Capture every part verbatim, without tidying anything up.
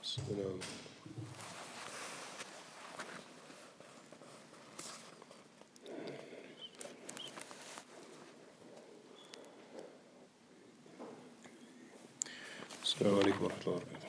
السلام السلام عليكم ورحمة الله وبركاته.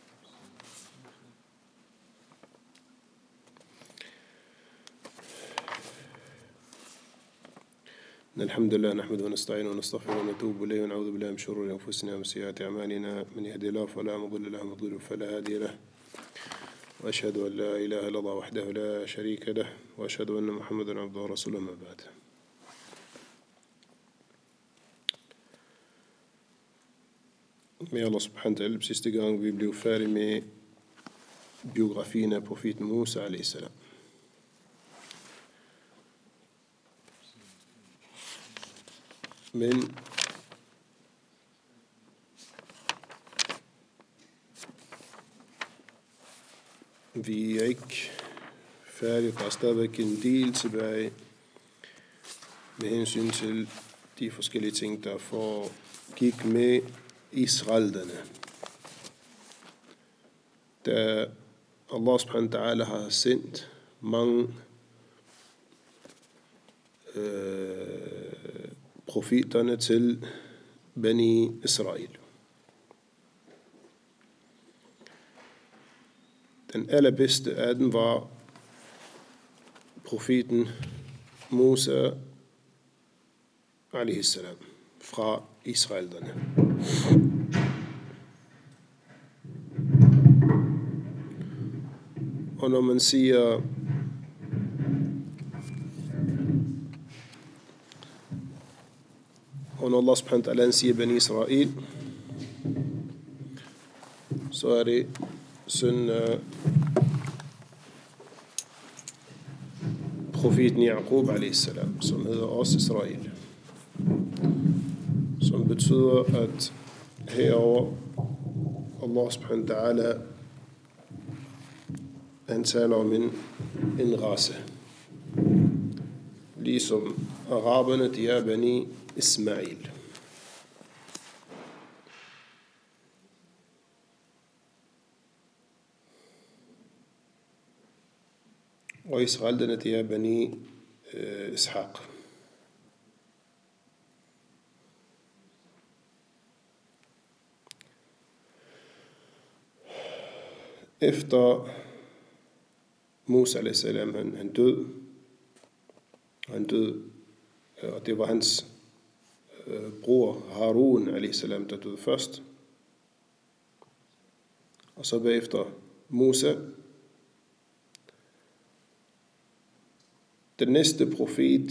إن الحمد لله نحمده ونستعينه ونستغفره ونتوب إليه ونعوذ بالله من شرور أنفسنا ومن سيئات أعمالنا، من يهدي الله فلا مضل له ومن يضلل فلا هادي له، وأشهد أن لا إله إلا الله وحده لا شريك له، وأشهد أن محمدا عبده ورسوله. ما بعد. Med Allah subhanahu wa ta'ala, sidste gang vi blev færdige med biografien af profeten Musa alayhi salam. Men vi er ikke færdige, der er stadigvæk en del tilbage med hensyn til de forskellige ting, der foregik med israelerne. Da Allah subhanahu wa ta'ala har sendt mange øh, profeterne til Bani Israel. Den allerbedste af dem var profeten Musa alayhi salam fra israelerne. Og når man siger og når Allah subhanahu wa ta'ala siger Bani Israel, så er det søn af profeten Yaqub alayhi salam, som hedder også Israel, som betyder, at herover Allah subhanahu wa ta'ala, han taler om en, en race, ligesom araberne, de er Bani Ismail. Og israelerne, de er Bani øh, Ishaq. Efter Musa alayhi salam, han, han død, han død, og det var hans øh, bror Harun alayhi salam, der døde først. Og så bagefter Musa. Den næste profet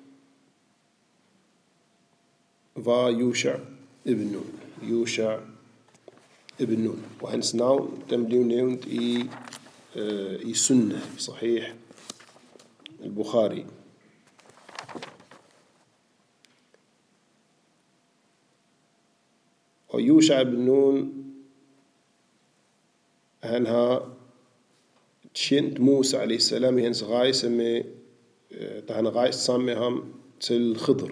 var Yusha ibn Nun. Yusha ibn Nun. Og hans navn, den blev nævnt i, øh, i Sunnah, Sahih al-Bukhari. Og Yusha ibn Nun, han har tjent Musa alayhi salam i hans rejse med, da han rejste sammen med ham til Khidr.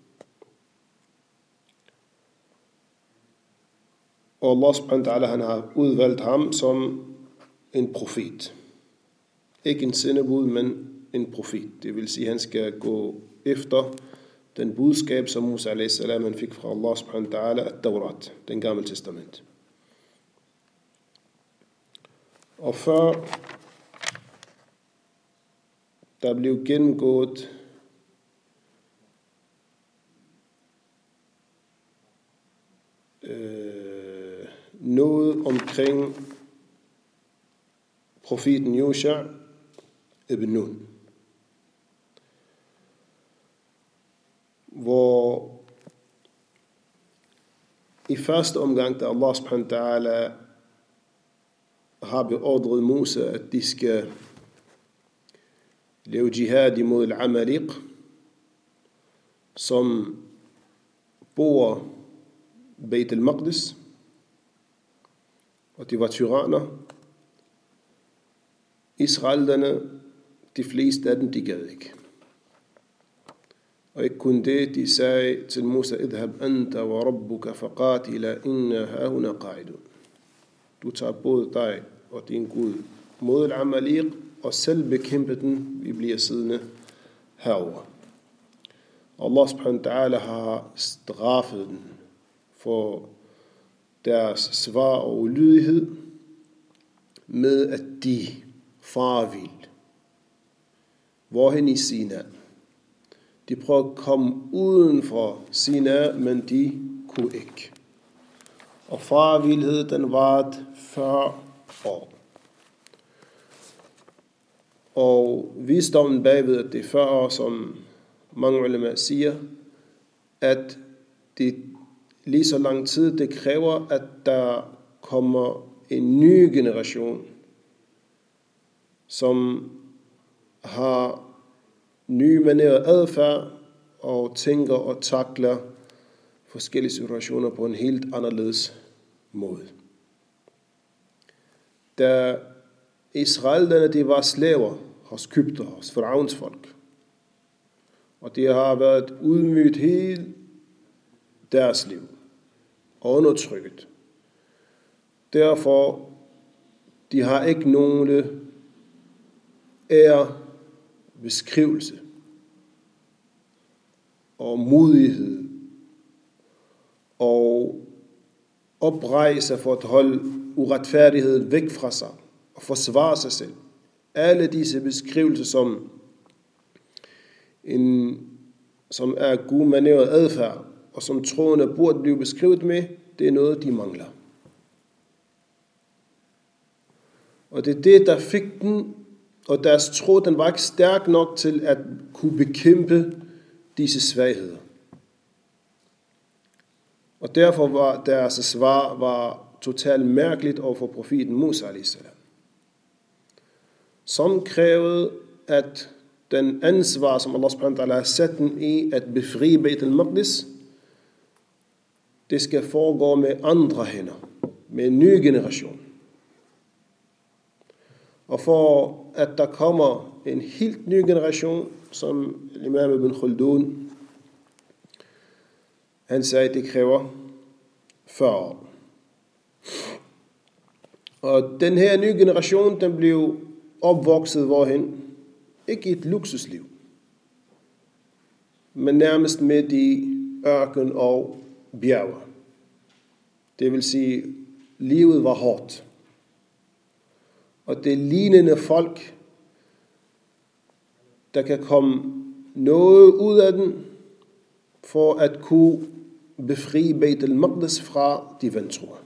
Og Allah subhanahu wa ta'ala, han har udvalgt ham som en profet. Ikke en sendebud, men en profet. Det vil sige, at han skal gå efter den budskab, som Musa alayhi salam han fik fra Allah subhanahu wa ta'ala, at-Taurat, den gamle testament. Og før der blev gennemgået øh, noget omkring profeten Yusha ibn Nun, hvor i første omgang, da Allah subhanahu wa ta'ala har beordret Musa, at de skal lave jihad imod al-Amaliq, som bor Beit al-Maqdis, og de var tyranner. Israelerne, de fleste af dem, de gad ikke. Og ikke kun det, de sagde til Musa, idhab anta wa rabbuka faqatila inna hahuna qa'idun. Du tager både dig og din Gud mod al-Amalek, og selv bekæmpe den, vi bliver siddende herover. Allah subhanahu wa ta'ala har straffet den for deres svar og ulydighed med, at de farer vild. Hvorhen i Sina? De prøver at komme uden for Sina, men de kunne ikke. Og farvildhed, den varede fyrre år. Og visdommen bagved, at det er fyrre år, som mange ulema siger, at det lige så lang tid, det kræver, at der kommer en ny generation, som har nye manerer adfærd og tænker og takler forskellige situationer på en helt anderledes måde. Da israelerne, de var slaver hos Egypter, hos Faraons folk, og de har været udmydt hele deres liv og undertrykket. Derfor, de har ikke nogen ære, beskrivelse og modighed og oprejse for at holde uretfærdighed væk fra sig og forsvare sig selv. Alle disse beskrivelser, som, en, som er god maneret adfærd, og som troende burde blive beskrevet med, det er noget, de mangler. Og det er det, der fik den, og deres tro, den var ikke stærk nok til at kunne bekæmpe disse svagheder. Og derfor var deres svar var totalt mærkeligt over for profeten Musa alaihi salam, som krævede, at den ansvar, som Allah subhanahu wa ta'ala har sat den i, at befri Beit al-Maqdis, det skal foregå med andre hænder, med en ny generation. Og for at der kommer en helt ny generation, som Imam Ibn Khaldun, han sagde, at det kræver fyrre år. Og den her nye generation, den blev opvokset hvorhen? Ikke et luksusliv, men nærmest midt i ørken og bjerge. Det vil sige, livet var hårdt. Og det lignende folk, der kan komme noget ud af den, for at kunne befri Beit al-Maqdis fra de vantro.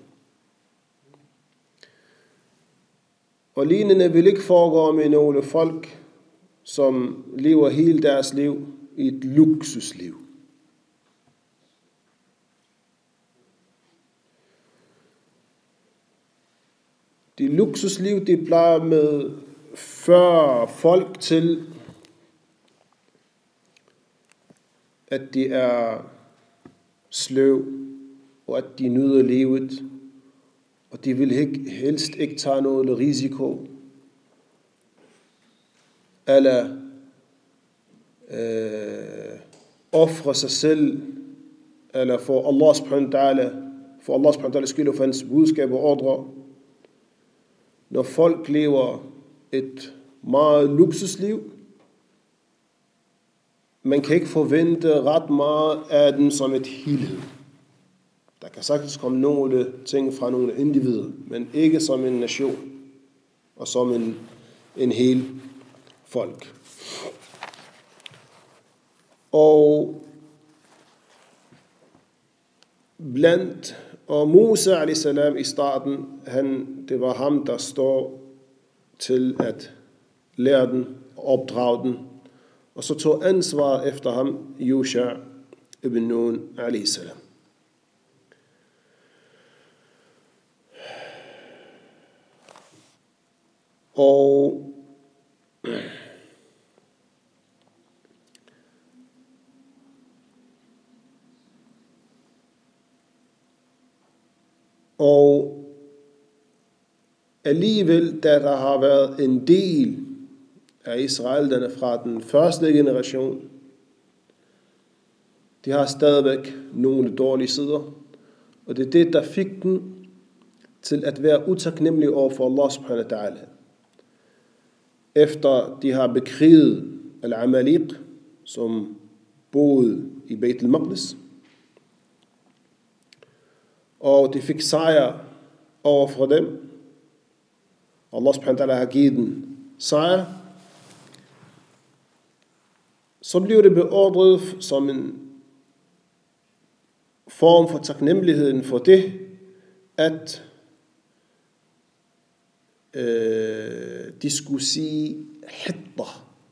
Og lignende vil ikke foregå med nogle folk, som lever hele deres liv i et luksusliv. De luksusliv, de plejer med fyrre folk til, at de er sløv, og at de nyder livet, og de vil ikke, helst ikke tage noget risiko, eller øh, ofre sig selv, eller for Allah subhanahu wa ta'ala, for Allah subhanahu wa ta'ala skyld og for hans budskab og ordre. Når folk lever et meget luksusliv, man kan ikke forvente ret meget af dem som et helhed. Der kan sagtens komme nogle ting fra nogle individer, men ikke som en nation og som en, en hel folk. Og blandt og Musa alaihi salam i starten, han, det var ham, der står til at lære den og opdrage den. Og så tog ansvar efter ham Yusha ibn Nun alaihi salam. Og Og alligevel, da der har været en del af israelerne fra den første generation, de har stadigvæk nogle dårlige sider. Og det er det, der fik den til at være utaknemmelige over for Allah subhanahu wa ta'ala. Efter de har bekriget al-Amaliq, som boede i Beit al-Maqdis, og de fik sejr over for dem. Allah subhanahu wa ta'ala har givet dem sejr. Så blev det beordret som en form for taknemmeligheden for det, at øh, de skulle sige hitta,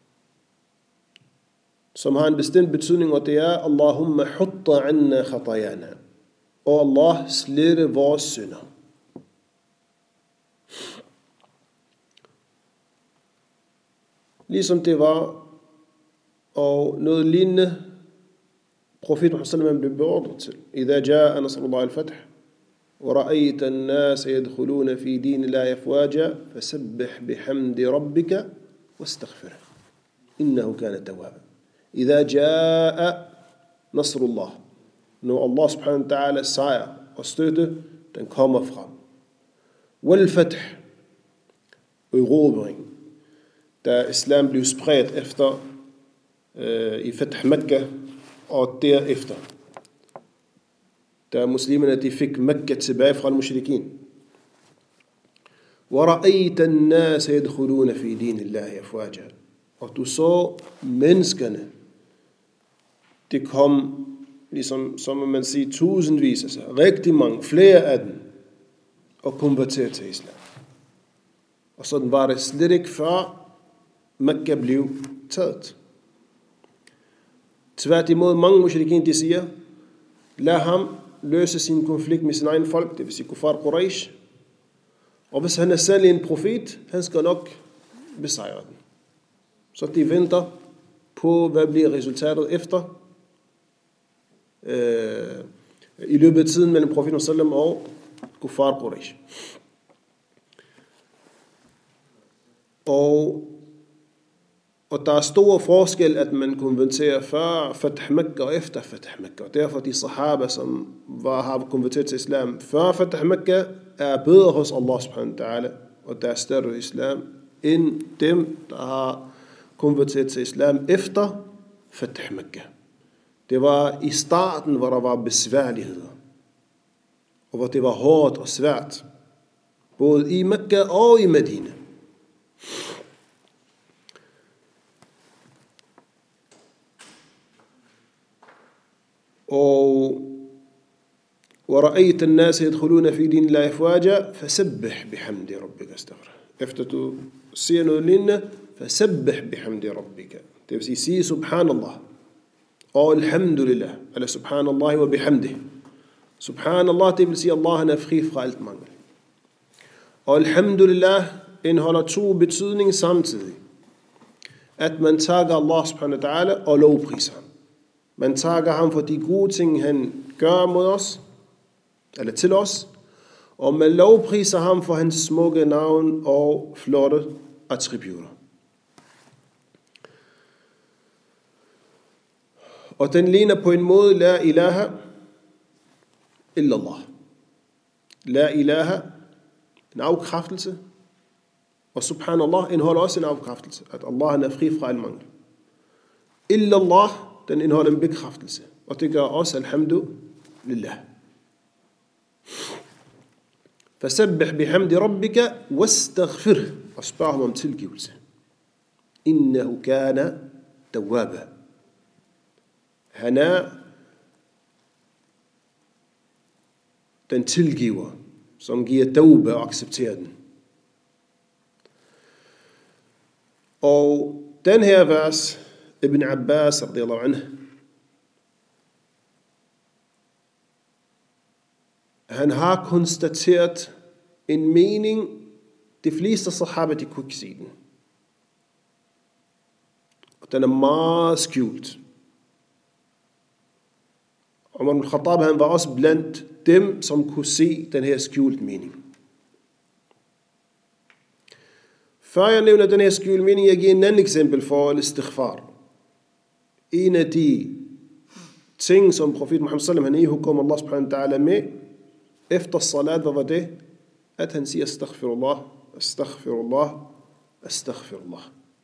som har en bestemt betydning, og det er Allahumma hutta anna khatayana, og Allah slette vores synder. Ligesom det var, og noget lignende, profeten Muhammad sallallahu alaihi wasallam blev beordret til. Idha jaa nasrullah al-fath, wa ra'ayta an-nas yadkhuluna fi dinillahi afwaja, fasabbih bihamdi rabbika wastaghfirhu, innahu kana tawwaba. Idha jaa nasrullah, når Allah subhanahu wa ta'ala sejr og støtte, den kommer frem. Wal-fath, erobring, da islam blev spredt efter øh, i Fath Mekka, og derefter, da muslimerne de fik Mekka tilbage fra al-mushrikin. وَرَأَيْتَ النَّاسَ يَدْخُلُونَ فِي دِينِ اللَّهِ أَفْوَاجًا. Og du så menneskerne, det kom, ligesom, som man siger, tusindvis, altså rigtig mange, flere af dem, og konverterede til islam. Og sådan var det slet ikke før Mekka blev taget. Tværtimod, mange mushrikin, de siger, lad ham løse sin konflikt med sin egen folk, det vil sige kuffar Quraysh. Og hvis han er særlig en profet, han skal nok besejre den. Så de venter på, hvad bliver resultatet efter øh, i løbet af tiden mellem profeten sallam og kuffar Quraysh. Og Og der er stor forskel, at man konverterer før Fath Mekka og efter Fath Mekka. Og derfor de sahaba, som var, har konverteret til islam før Fath Mekka, er bedre hos Allah subhanahu wa ta'ala, og der er større islam, end dem, der har konverteret til islam efter Fath Mekka. Det var i starten, hvor der var besværligheder, og hvor det var hårdt og svært, både i Mekka og i Medina. Og وَرَأَيْتَ النَّاسَ يَدْخُلُونَ فِي دِينِ اللَّهِ أَفْوَاجًا فَسَبِّحْ بِحَمْدِ رَبِّكَ واستغفره. Efter du siger noget lignende, فَسَبِّحْ بِحَمْدِ رَبِّكَ. Det vil sige, sige subhanallah og alhamdulillah, eller subhanallah wa bihamdih. Subhanallah, det vil sige, Allah han er fri fra alt mangel. Og alhamdulillah indeholder to betydninger samtidig. At man takker Allah subhanahu wa ta'ala og lovpriser ham. Man takker ham for de gode ting, han gør mod os, eller til os, og man lovpriser ham for hans smukke navn og flotte attributter. Og den ligner på en måde, la ilaha illallah. La ilaha, en afkræftelse, og subhanallah indeholder også en afkræftelse, at Allah er fri fra al mangel. Illallah, den indeholder en bekræftelse, og det gør også alhamdulillah. Fasabbih bihamdi rabbika wastaghfirh, og spørg ham om tilgivelse. Innahu kana tawwaba. Han er den tilgiver, som giver tawba og accepterer den. Og den her vers, Ibn Abbas radiyallahu anhu, han har konstateret en mening, de fleste sahaba, de kunne ikke se den. Og den er meget skjult. Umar ibn Khattab, han var også blandt dem, som kunne se den her skjult mening. Før jeg nævner den her skjult mening, jeg giver en anden eksempel for al-istighfar. En af de ting, som profeten Muhammad sallam, han ihugkom Allah subhanahu wa ta'ala med, efter salat, hvad var det? at han siger astaghfirullah, astaghfirullah, astaghfirullah.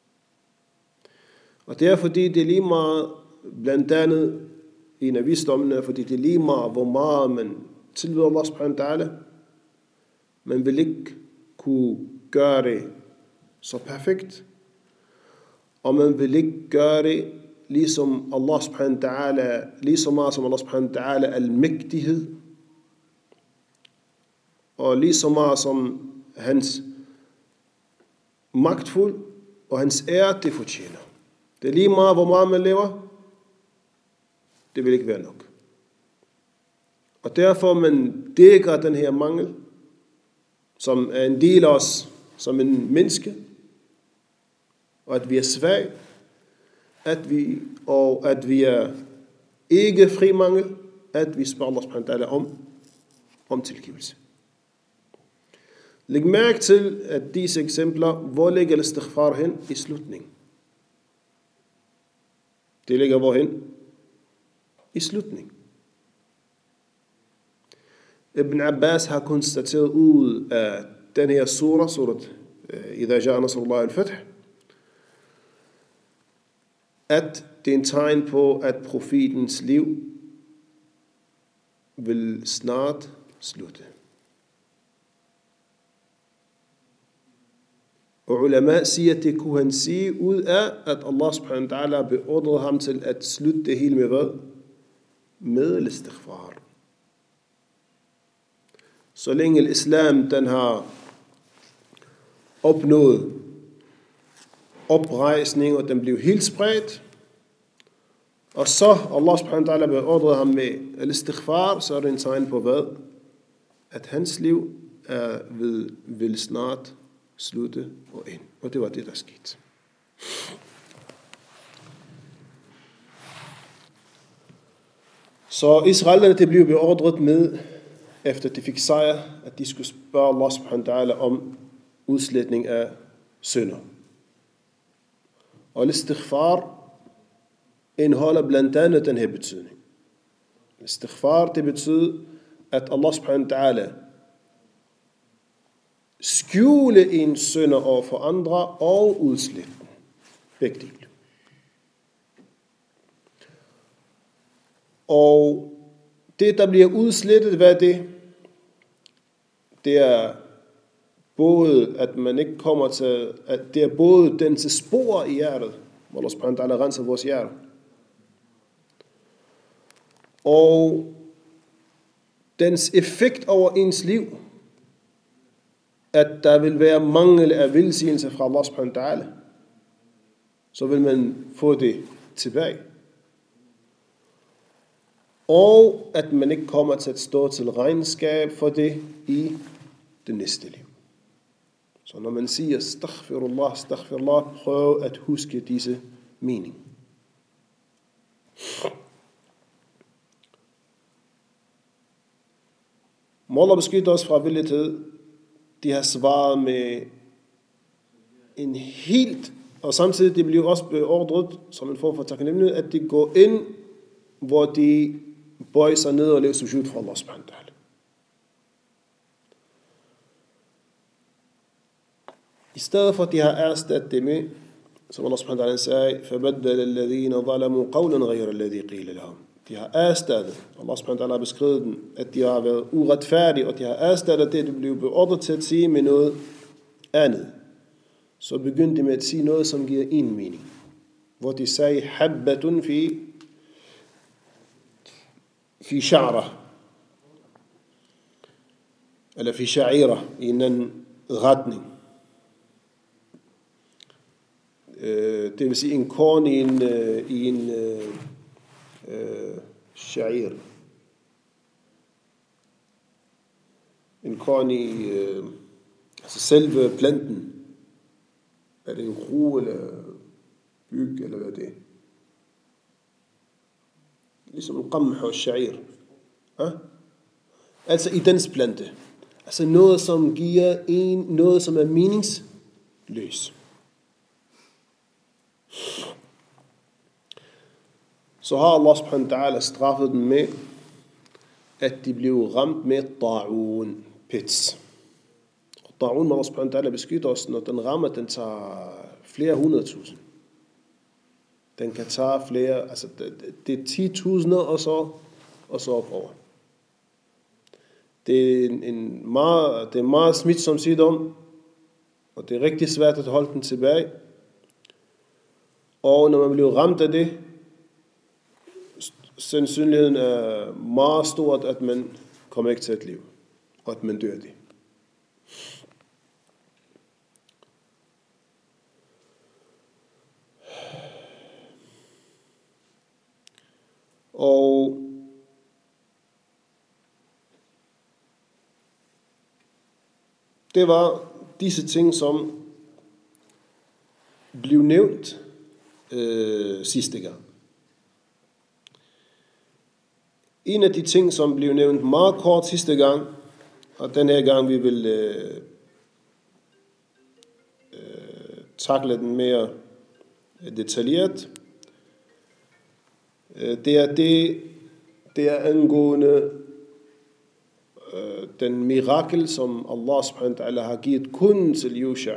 Og det er fordi, det er lige meget, blandt andet en af visdommene, fordi det er lige meget, hvor meget man tilbyder Allah subhanahu wa ta'ala. Man vil ikke kunne gøre det så perfekt, og man vil ikke gøre det ligesom Allah subhanahu wa ta'ala, lige så meget som Allah subhanahu wa ta'ala almægtighed, og lige så meget som hans magtfuld og hans ære, det fortjener. Det er lige meget, hvor meget man lever, det vil ikke være nok. Og derfor man dækker den her mangel, som er en del af os, som en menneske, og at vi er svag, at vi, og at vi er ikke fri mangel, at vi spørger Allah subhanahu wa ta'ala om, om tilgivelse. Læg mærke til, at disse eksempler, hvor ligger istighfar hen i slutningen? Det ligger hvorhen? I slutningen. Ibn Abbas har konstateret ud af den her surah, surat Idha ja'a nasrullah al-fath, at det er en tegn på, at profetens liv vil snart slutte. Og ulama siger, at det kunne han sige ud af, at Allah subhanahu wa ta'ala beordrede ham til at slutte det hele med hvad? Med istighfar. Så længe islam den har opnået oprejsning, og den blev helt spredt, og så Allah subhanahu wa ta'ala beordrede ham med istighfar, så er det en tegn på hvad? At hans liv er ved, vil snart slutte og ind. Og det var det, der skete. Så israelerne, det blev beordret med, efter de fik sejr, at de skulle spørge Allah subhanahu wa ta'ala om udsletning af synder. Og istighfar indeholder blandt andet den her betydning. Istighfar, det betyder, at Allah subhanahu wa ta'ala skjule en synder over for andre og udslette den. Begge dele. Og det, der bliver udslettet, hvad er det? Det er både, at man ikke kommer til, at det er både den til spor i hjertet, hvor Allah subhanahu wa ta'ala renser vores hjerte, og dens effekt over ens liv, at der vil være mangel af velsignelse fra Allah subhanahu wa ta'ala, så vil man få det tilbage. Og at man ikke kommer til at stå til regnskab for det i det næste liv. Så når man siger astaghfirullah, astaghfirullah, prøv at huske disse mening. Må Allah beskytte os fra villighed. De har svaret med en helt, og samtidig det bliver også beordret som en form for taknemmelighed, at de går ind, hvor de bøjer sig ned og laver sujud for Allah subhanahu wa ta'ala. I stedet for at de har erstattet det med, som Allah subhanahu wa ta'ala sagde, فَبَدَّلَ الَّذِينَ ظَلَمُوا قَوْلًا غَيْرَ الَّذِي قِيلَ لَهُمْ. De har erstattet, Allah subhanahu wa ta'ala har beskrevet dem, at de har været uretfærdige, og de har erstattet det, det blev beordret til at sige med noget andet. Så begyndte de med at sige noget, som giver en mening. Hvor de sagde, habbatun fi fi sha'ra, eller fi sha'ira, i en anden retning. Det vil sige en korn i en, i en uh, sha'ir. En korn i uh, altså selve planten. Er det en ro eller byg, eller hvad det er? Ligesom en qamh og sha'ir. Ja? Altså i dens plante. Altså noget, som giver en, noget, som er meningsløs. Så har Allah subhanahu wa ta'ala straffet dem med, at de blev ramt med ta'un, pits. Da'un, Allah subhanahu wa ta'ala beskytter os, når den rammer, den tager flere hundredtusind. Den kan tage flere, altså det, det er ti tusinder og så, og så opover. Det er en, en meget, det er meget smitsom sygdom, og det er rigtig svært at holde den tilbage. Og når man bliver ramt af det, sandsynligheden er meget stort, at man kommer ikke til at leve, og at man dør det. Og det var disse ting, som blev nævnt øh, sidste gang. En af de ting, som blev nævnt meget kort sidste gang, og den her gang vi vil øh, øh, takle den mere detaljeret, øh, det er det, det er angående øh, den mirakel, som Allah subhanahu wa ta'ala har givet kun til Yusha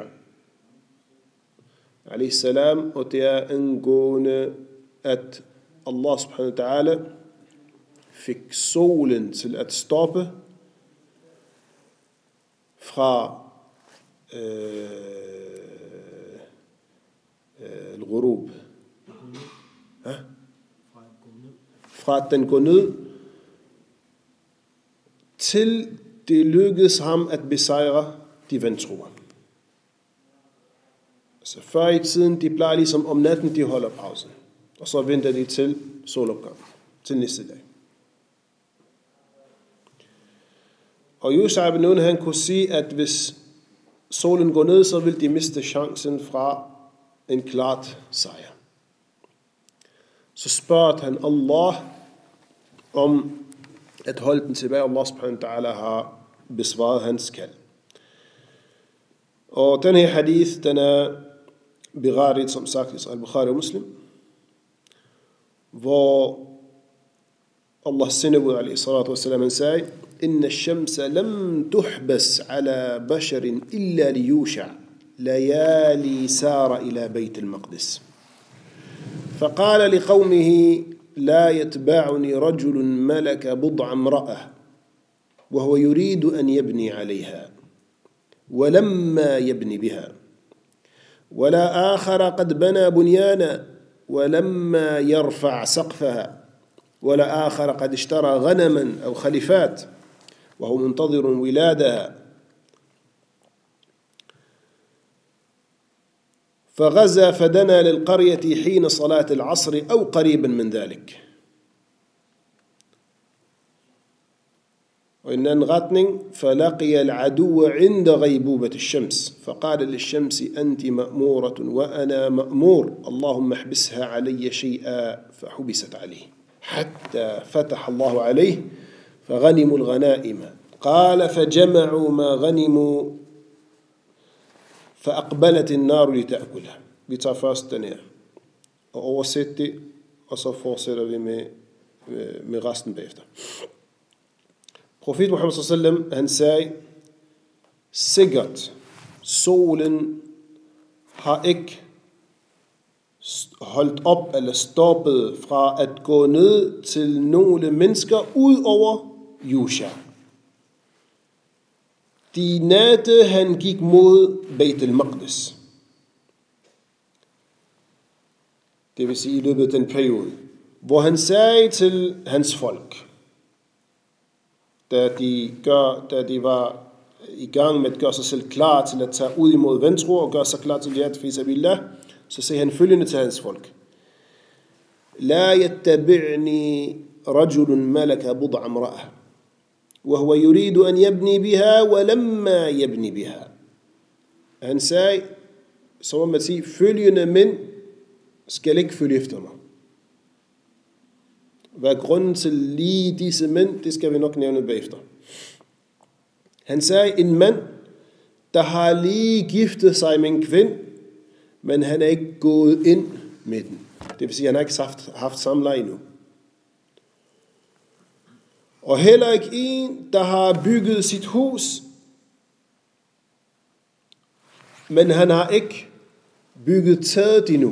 alayhi salam, og det er angående, at Allah subhanahu wa ta'ala fik solen til at stoppe fra øh, øh, al-ghurub. Ja? Fra at den går ned, til det lykkedes ham at besejre de vantroer. Så før i tiden, de plejer ligesom om natten, de holder pausen. Og så venter de til solopgang, til næste dag. Og Yusha ibn Nun, han kunne sige, at hvis solen går ned, så vil de miste chancen fra en klart sejr. Så spørger han Allah om at holde den tilbage. Allah subhanahu wa ta'ala har besvaret hans kald. Og den her hadith, den er berettet, som sagt, i Sahih Bukhari og Muslim, hvor Allah sendebud alayhi salatu wassalam, han sagde, إن الشمس لم تحبس على بشر إلا ليوشع ليالي سار إلى بيت المقدس فقال لقومه لا يتبعني رجل ملك بضع امرأة وهو يريد أن يبني عليها ولما يبني بها ولا آخر قد بنى بنيانا ولما يرفع سقفها ولا آخر قد اشترى غنما أو خلفات وهو منتظر ولادها فغزا فدنا للقرية حين صلاة العصر أو قريبا من ذلك. وإن انغتن فلقي العدو عند غيبوبة الشمس فقال للشمس أنت مأمورة وأنا مأمور اللهم احبسها علي شيئا فحبست عليه حتى فتح الله عليه فغنموا الغنائم قال فجمعوا ما غنموا فأقبلت النار لتأكلها. Vi tager først den her og oversætter det, og så fortsætter vi med, med, med resten bagefter. Profet Muhammad sallallahu alaihi wasallam, han sagde, sikkert, solen har ikke holdt op eller stoppet fra at gå ned til nogle mennesker ud over Yusha. De natte, han gik mod Beit al-Maqdis. Det vil sige i løbet af den periode, hvor han sagde til hans folk, da de, gør, da de var i gang med at gøre sig selv klar til at tage ud imod vantro og gøre sig klar til jihad fi sabilillah, så sagde han følgende til hans folk: La yattabi'ni rajulun malaka bud'a imra'ah wa huwa yuridu an yabni biha wa lamma yabni biha. Han sagde, som om at sige, følgende mænd skal ikke følge efter mig. Hvad er grunden til lige disse mænd? Det skal vi nok nævne bagefter. Han sagde, en mand, der har lige giftet sig med en kvinde, men han er ikke gået ind med den. Det vil sige, at han har ikke haft, haft samleje endnu. Og heller ikke en, der har bygget sit hus, men han har ikke bygget taget endnu.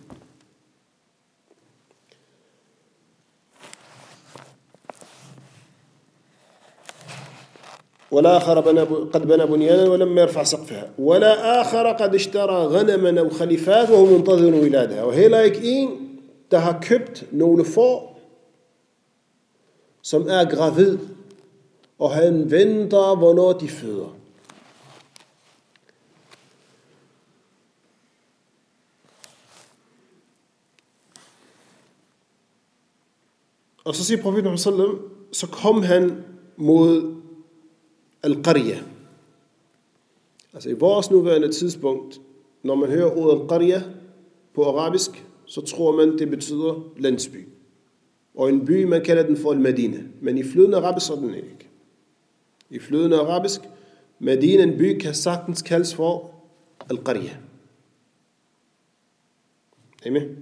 ولا آخر قد بنى بنيانا ولم يرفع سقفها ولا آخر قد اشترى غنما أو خليفات وهو منتظر ولادها. Og heller ikke en, der har købt nogle får, som er gravid, og han venter, hvornår de føder. Og så siger profeten sallallahu alaihi wasallam, så kom han mod al-Qarya. Altså i vores nuværende tidspunkt, når man hører ordet al-Qarya på arabisk, så tror man, det betyder landsby. Og en by, man kalder den for al-Madina. Men i flydende arabisk så er den ikke. I flydende arabisk, Medina, en by, kan sagtens kaldes for al-Qarya. Amen.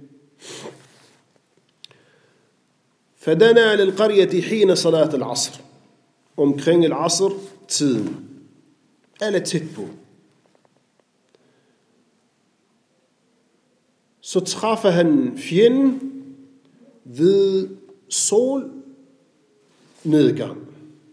فدنا للقرية حين صلاة العصر. Omkring al-Asr tiden. Eller tæt på. Så træffer han fjenden ved solnedgang.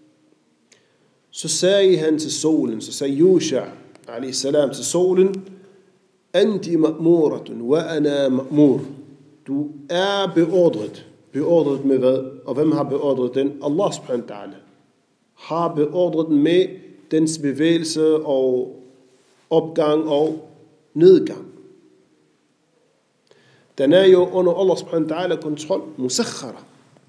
Så sagde han til solen, så sagde Yusha alayhi salam til solen, Anti ma'muratun wa ana ma'mur. Du er beordret. Beordret med hvad? Og hvem har beordret den? Allah subhanahu wa ta'ala har beordret den med dens bevægelse og opgang og nedgang. Den er jo under Allah subhanahu wa ta'ala kontrol, musakhara,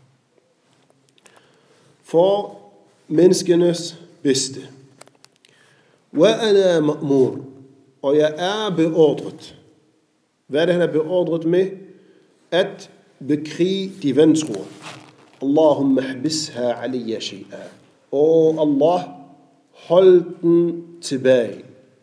for menneskenes bedste. Wa ana ma'mur. Og jeg er beordret. Hvad er det, han er beordret med? At bekrige de vantro. Allahumma hbisha aliyya shay'a. Og Allah, hold den tilbage.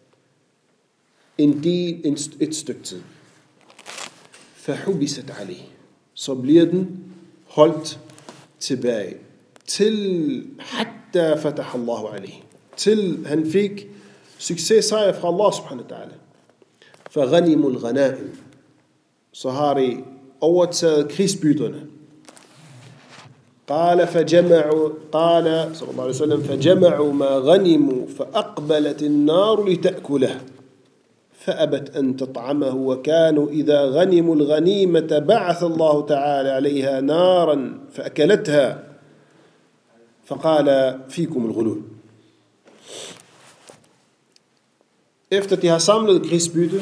En del, et stykke tid. Fahubisat alayh. Så bliver den holdt tilbage. Til hatta fatah Allahu alayh. Til han fik succes sejr fra Allah subhanahu wa ta'ala. Faghanimul ghanaim. Så har de overtaget krigsbytterne. قال فجمعوا قال صلى الله عليه وسلم فجمعوا ما غنموا فأقبلت النار لتأكله فأبت أن تطعمه وكانوا إذا غنموا الغنيمة بعث الله تعالى عليها نارا فأكلتها فقال فيكم الغلول. Efter de har samlet krigsbytte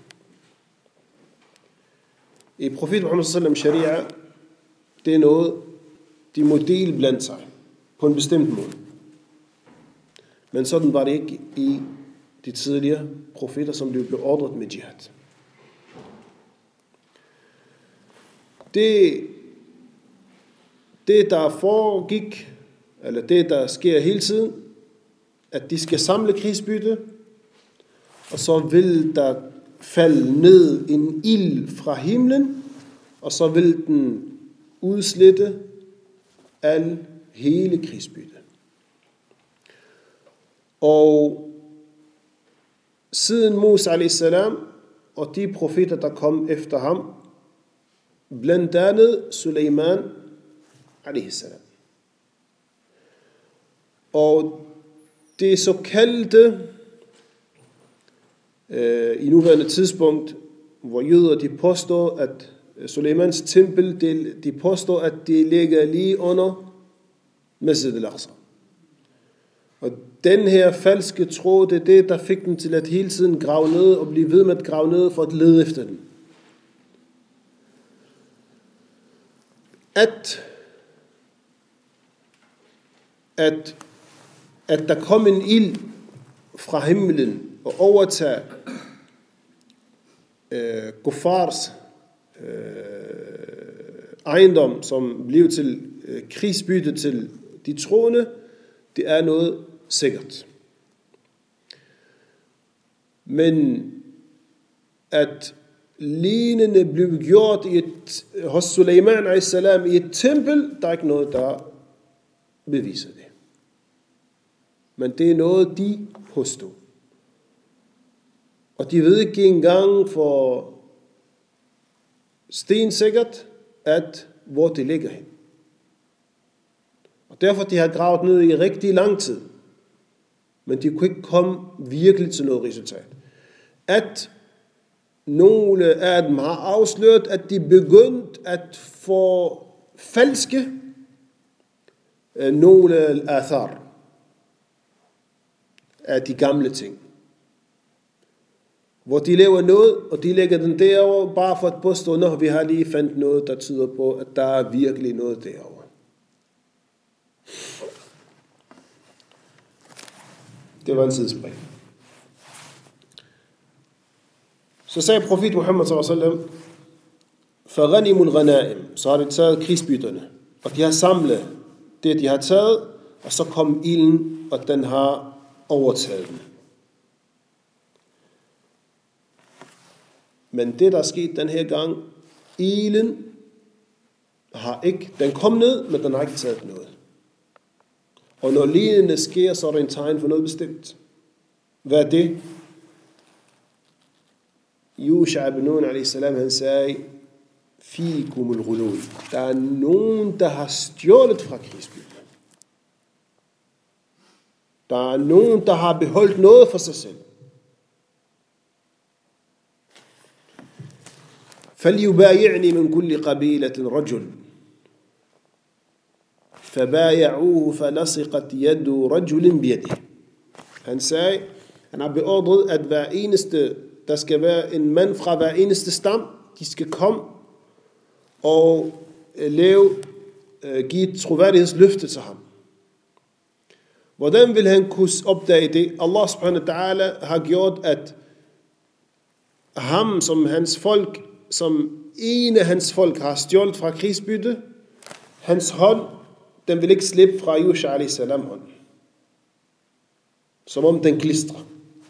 i profeten Muhammad sallallahu alaihi wasallam sharia, det er noget de må dele blandt sig på en bestemt måde. Men sådan var det ikke i de tidligere profeter, som blev beordret med jihad. Det, det der foregik, eller det der sker hele tiden, at de skal samle krigsbytte, og så vil der falde ned en ild fra himlen, og så vil den udslette al hele krigsbytte. Og siden Musa alayhi salam og de profeter, der kom efter ham, blandt andet Suleiman alayhi salam. Og det såkaldte øh, i nuværende tidspunkt, hvor jøder de påstår, at Suleimans tempel, de, de påstår, at det ligger lige under Masjid al-Aqsa. Og den her falske tro, det er det, der fik dem til at hele tiden grave ned og blive ved med at grave ned for at lede efter den. At, at, at der kom en ild fra himlen og overtager øh, Kuffars ejendom, som blev til øh, krigsbytte til de troende, det er noget sikkert. Men at lignende blev gjort i et, hos Suleiman alayhi salam i et tempel, der er ikke noget, der beviser det. Men det er noget, de påstår. Og de ved ikke engang for stensikkert, at hvor det ligger hen. Og derfor de har gravet ned i rigtig lang tid. Men de kunne ikke komme virkelig til noget resultat. At nogle af dem har afsløret, at de begyndt at forfalske nogle athar af de gamle ting. Hvor de laver noget, og de lægger den derover bare for at påstå, når vi har lige fandt noget, der tyder på, at der er virkelig noget derover. Det var en sidespring. Så sagde profet Muhammad sallallahu alaihi wasallam, فَغَنِمُ الْغَنَائِمْ, så har de taget krigsbytterne, og de har samlet det, de har taget, og så kom ilden, og den har overtaget dem. Men det, der er sket den her gang, ilden har ikke, den kom ned, men den har ikke taget noget. Og når lignende sker, så er det en tegn for noget bestemt. Hvad er det? Yusha ibn Nun alayhi salam, han sagde, fikum al-ghulul. Der er nogen, der har stjålet fra krigsbytterne. Der er nogen, der har beholdt noget for sig selv. فَلْيُبَايِعْنِ مِنْ كُلِّ قَبِيلَةٍ رَجُلٍ فَبَايَعُوهُ فَلَصِقَتْ يَدُ رَجُلٍ بِيَدِهِ. Han sagde, han har beordret, at hver eneste, der skal være en mand fra hver eneste stam, de skal komme og lave, give et troværdighedsløfte til ham. Hvordan vil han kunne opdage det? Allah subhanahu wa ta'ala har gjort, at ham som hans folk, som en af hans folk har stjålet fra krigsbytte, hans hånd, den vil ikke slippe fra Yusha alayhi salam hånd. Som om den klistrer.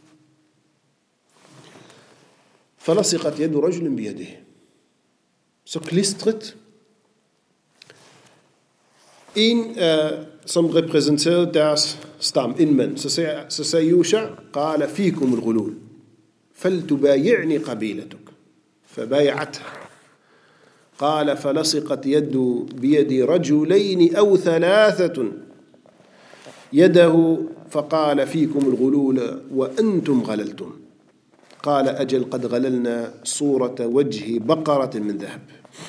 فَلَصِقَتْ يَدُ رَجُلٍ بِيَدِهِ. Så klistret en, uh, som repræsenterede deres stam, en mand. Så sagde, så sagde Yusha, قَالَ فِيكُمُ الْغُلُولِ فَلْتُبَايِعْنِ قَبِيلَتُكَ فبايعتها قال فلصقت يد بيد رجلين أو ثلاثة يده فقال فيكم الغلول وأنتم غللتم قال أجل قد غللنا صورة وجه بقرة من ذهب.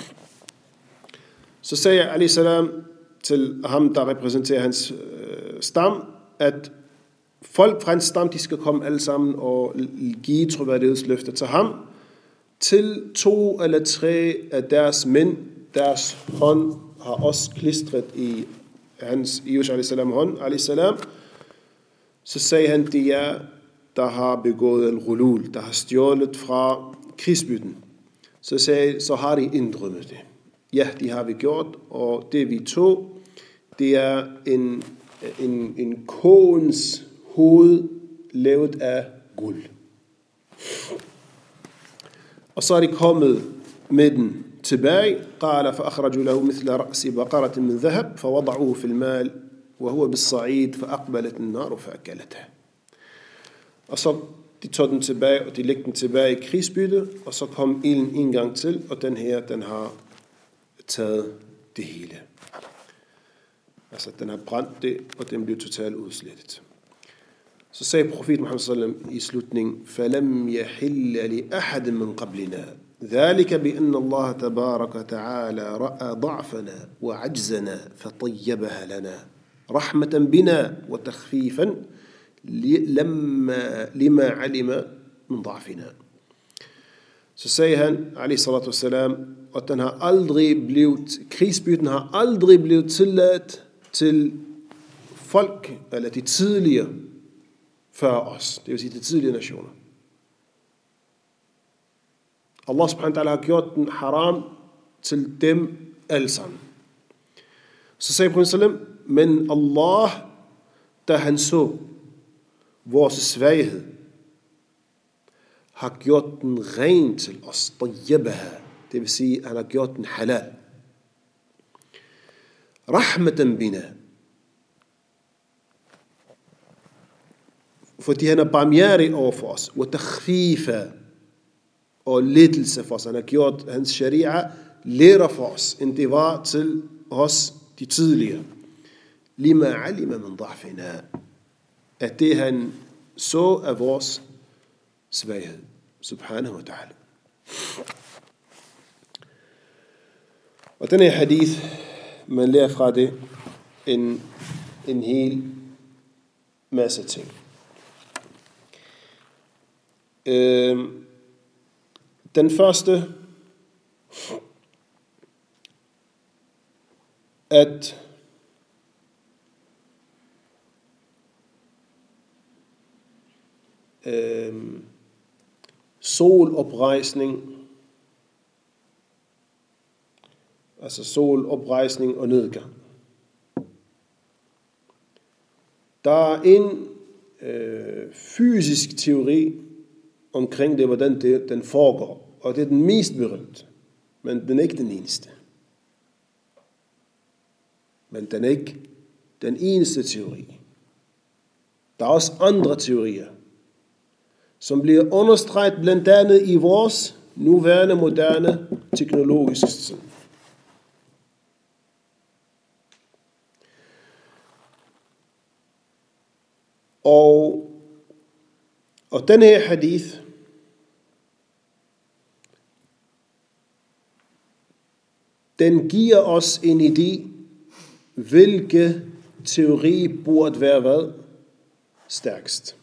Så sagde alayhi salam til ham, der repræsenterer hans stam, at folk fra hans stam, de skal komme alle sammen og give troværdighedsløfter til ham, til to eller tre af deres mænd, deres hånd har også klistret i hans Yusha alayhi salam hånd, alayhi salam. Så sagde han, det er, der har begået al-ghulul, der har stjålet fra krigsbytten. Så sagde, så har de indrømmet det. Ja, de har vi gjort, og det vi tog, det er en, en, en koens hoved lavet af guld. Og så er de kommet med den tilbage. قال فأخرجوا له مثل رأس بقرة من ذهب فوضعوه في المال وهو بالصعيد فأقبلت النار فأكلته. Og så de tog den tilbage, og de lægge den tilbage i krigsbytte, og så kom ilden en gang til, og den her, den har taget det hele. Altså, den har brændt det, og den blev totalt udslettet. Så sagde profet Muhammad sallallahu alaihi wasallam i slutningen, فَلَمْ يَحِلَّ لِأَحَدٍ مِنْ قَبْلِنَا ذَلِكَ بِأَنَّ اللَّهَ تَبَارَكَ وَتَعَالَى رَأَى ضَعْفَنَا وَعَجْزَنَا فَطَيَّبَهَا لَنَا رَحْمَةً بِنَا وَتَخْفِيفًا لما لما علم من ضعفنا. Så sagde han, alayhi salatu wassalam, at den har aldrig blevet, krigsbytten har aldrig blevet tilladt til folk, eller de tidligere før os, det vil sige de tidligere nationer. Allah subhanahu wa ta'ala har gjort den haram til dem alle sammen. Så sagde profeten sallam, men Allah, da han så vores svaghed, har gjort den ren til os, tayyibaha, det vil sige, han har gjort den halal. Rahmatan bina, fordi han er barmhjertig over for os. Og takhfifa, og lettelse for os. Han har gjort hans sharia lettere for os, end det var til os de tidligere. Lima alima min da'fina, at det han så af vores svaghed. Subhanahu wa ta'ala. Og denne hadith, man lærer fra det en, en hel masse ting. Øh, den første, at øh, soloprejsning, altså soloprejsning og nedgang. Der er en øh, fysisk teori omkring det, hvordan det, den foregår, og det er den mest berømte, men den er ikke den eneste. Men den er ikke den eneste teori. Der er også andre teorier, som bliver understreget blandt andet i vores nuværende moderne teknologiske tid. Og, og den her hadith, den giver os en idé, hvilke teori burde være hvad? Stærkest.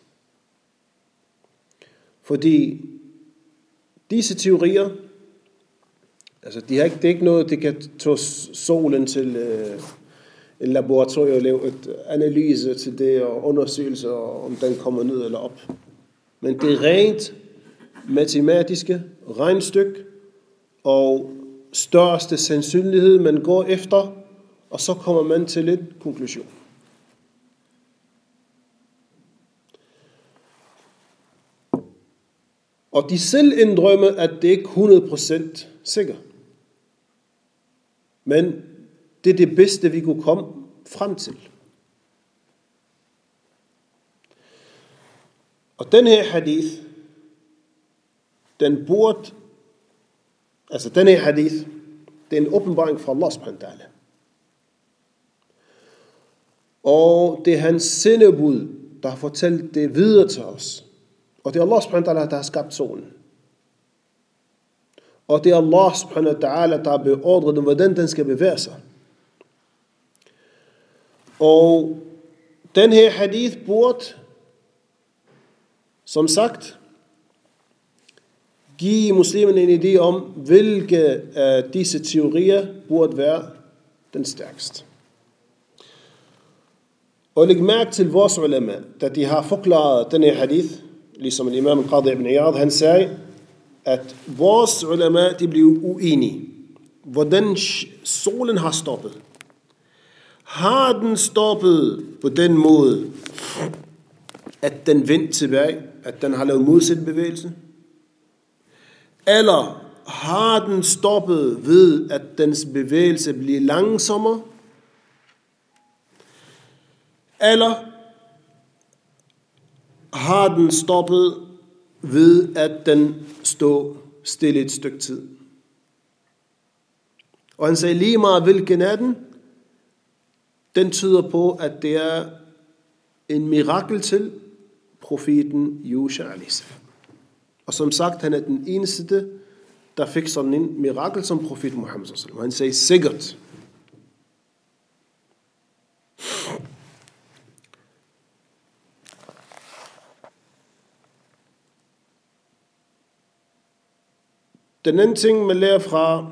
Fordi disse teorier, altså de har ikke, det er ikke noget, det kan tage solen til øh, en laboratorium og lave et analyse til det og undersøgelser, om den kommer ned eller op. Men det er rent matematiske regnestykke og største sandsynlighed, man går efter, og så kommer man til en konklusion. Og de selv indrømmer, at det ikke er hundrede procent sikkert. Men det er det bedste, vi kunne komme frem til. Og den her hadith, den burde, altså den her hadith, det er en åbenbaring fra Allah subhanahu wa ta'ala. Og det er hans sendebud, der har fortalt det videre til os. Og det er Allah subhanahu wa ta'ala, der har skabt solen. Og det er Allah subhanahu wa ta'ala, der har beordret dem, hvordan den skal bevæge sig. Og den her hadith burde, som sagt, give muslimerne en idé om, hvilke af disse teorier burde være den stærkeste. Og læg mærke til vores ulema, da de har forklaret denne hadith, ligesom imam Qadi ibn Iyad, han sagde, at vores ulema, de blev uenige. Hvordan solen har stoppet. Har den stoppet på den måde, at den vendte tilbage, at den har lavet modsat bevægelse? Eller har den stoppet ved, at dens bevægelse bliver langsommere? Eller har den stoppet ved, at den står stille et stykke tid? Og han sagde lige meget, hvilken af den, den tyder på, at det er en mirakel til profeten Yusha alaihi salam. Og som sagt, han er den eneste, der fik sådan en mirakel som profet Muhammad sallallahu alaihi wasallam. Han sagde sikkert. Den anden ting, man lærer fra,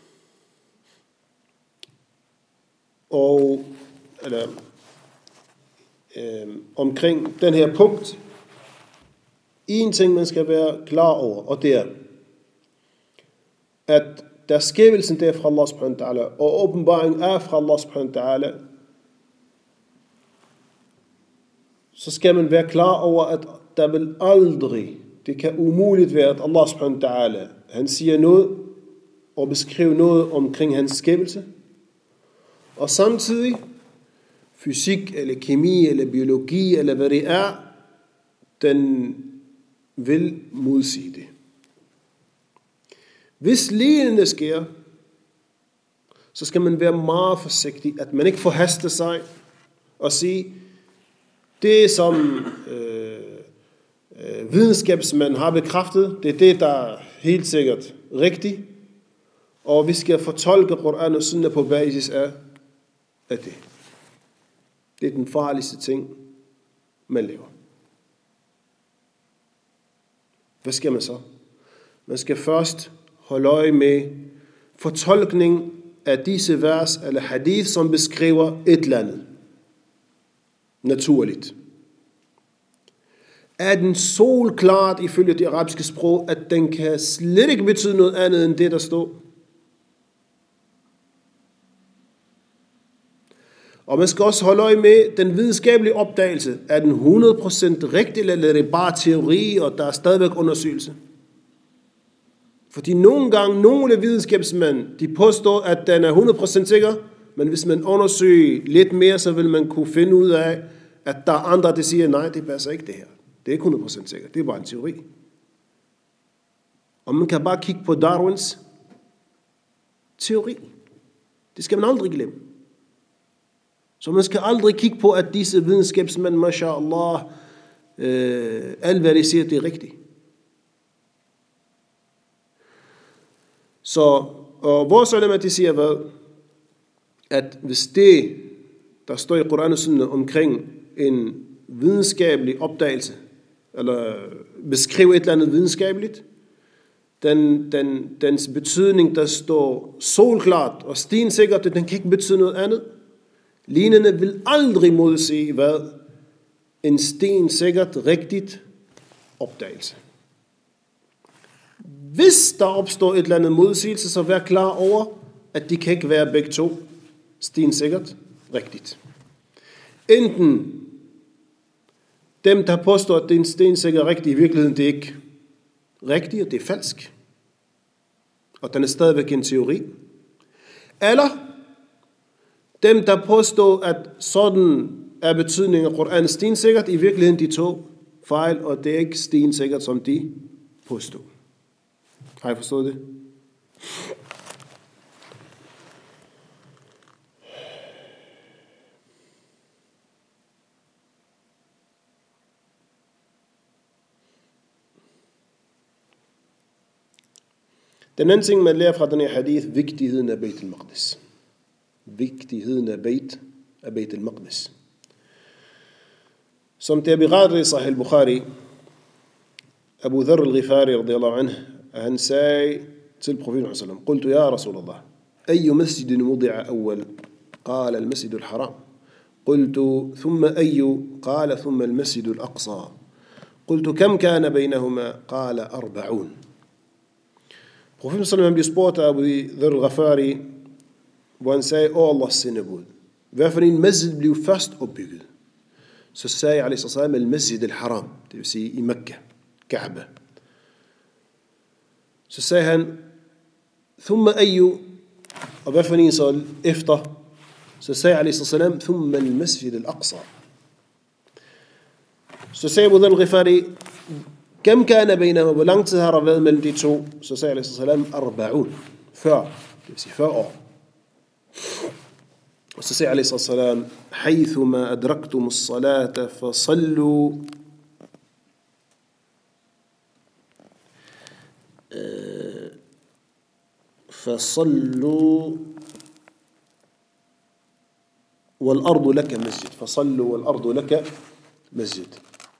og eller, øh, omkring den her punkt, en ting, man skal være klar over, og det er, at der skabelsen der fra Allah subhanahu wa ta'ala, og åbenbaring er fra Allah subhanahu wa ta'ala, så skal man være klar over, at der vil aldrig, det kan umuligt være, at Allah subhanahu wa ta'ala, han siger noget, og beskriver noget omkring hans skabelse, og samtidig, fysik, eller kemi, eller biologi, eller hvad det er, den vil modsige det. Hvis lignende sker, så skal man være meget forsigtig, at man ikke forhaster sig og sige, det som øh, øh, videnskabsmænd har bekræftet, det er det, der er helt sikkert rigtigt, og vi skal fortolke Koran og Sunna på basis af, af det. Det er den farligste ting, man laver. Hvad skal man så? Man skal først holde øje med fortolkning af disse vers eller hadith, som beskriver et eller andet. Naturligt. Er den solklart ifølge det arabiske sprog, at den kan slet ikke betyde noget andet end det, der står? Og man skal også holde øje med den videnskabelige opdagelse. Er den hundrede procent rigtig, eller er det bare teori, og der er stadigvæk undersøgelse? Fordi nogle gange, nogle videnskabsmænd, de påstår, at den er hundrede procent sikker, men hvis man undersøger lidt mere, så vil man kunne finde ud af, at der er andre, der siger, nej, det passer ikke det her. Det er ikke hundrede procent sikkert, det er bare en teori. Og man kan bare kigge på Darwins teori. Det skal man aldrig glemme. Så man skal aldrig kigge på, at disse videnskabsmænd, mashallah, øh, alt hvad de siger, det er rigtigt. Så og vores ulema, de siger hvad? At hvis det, der står i Koran og Sunna omkring en videnskabelig opdagelse, eller beskriver et eller andet videnskabeligt, den, den, dens betydning, der står solklart og stensikkert, den kan ikke betyde noget andet. Lignende vil aldrig modsige, hvad en stensikkert rigtigt opdagelse. Hvis der opstår et eller andet modsigelse, så vær klar over, at de kan ikke være begge to stensikkert rigtigt. Enten dem, der påstår, at det er en stensikkert rigtigt, i virkeligheden det er ikke rigtigt, og det er falsk. Og den er stadigvæk en teori. Eller dem, der påstår, at sådan er betydningen af Koran stensikkert, i virkeligheden de to fejl, og det er ikke stensikkert, som de påstår. Har I forstået det? Den anden ting, man lærer fra denne hadith, vigtigheden af Beit al-Maqdis. Vigtigheden af Beit, af Beit al-Maqdis. Som det er berettet i Sahih al-Bukhari, Abu Dharr al-Ghifari radiyallahu anhu, han sagde til profeten sallam, قلت يا رسول الله أي مسجد وضع أول؟ قال المسجد الحرام. قلت ثم أي؟ قال ثم المسجد الأقصى. قلت كم كان بينهما؟ قال أربعون. Profeten sallam blev spurgt af Abu Dharr al-Ghifari, hvor han sagde, åh Allahs sendebud, hvad for en masjid blev først opbygget? Så sagde alaihi sallam al-masjid al-haram, det vil sige i Mekka, Kaaba. Så sagde han, thumma ayyu, og hvad for en så efter? Så sagde alaihi sallam, thumma al-masjid al-aqsa. Så sagde Abu Dharr al-Ghifari, kam kana bainahuma, hvor lang tid har der været mellem de to? Så sagde alaihi sallam, arba'un, fyrre, det vil sige fyrre år. Og så sagde alaihi sallam, haythuma adraktum as-salata fasallu فصلوا والأرض لك مسجد فصلوا والأرض لك مسجد.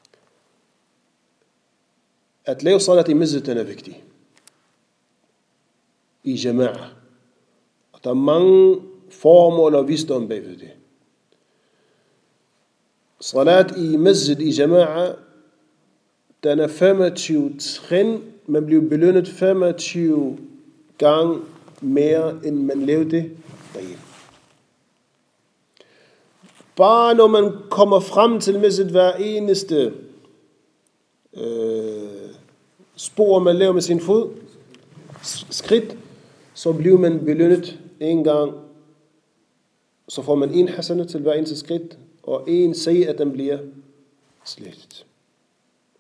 At lave salat i masjid, den er vigtig. I jama'a. Og der er mange formål og visdom bagved det. Salat i masjid i jama'a, den er femogtyve trin, man bliver belønnet femogtyve gange mere, end man lavede det derhjemme. Bare når man kommer frem til masjid hver eneste øh, spor, man laver med sin fod, skridt, så bliver man belønnet en gang. Så får man en hasana til hver eneste skridt, og en sag, at den bliver slettet.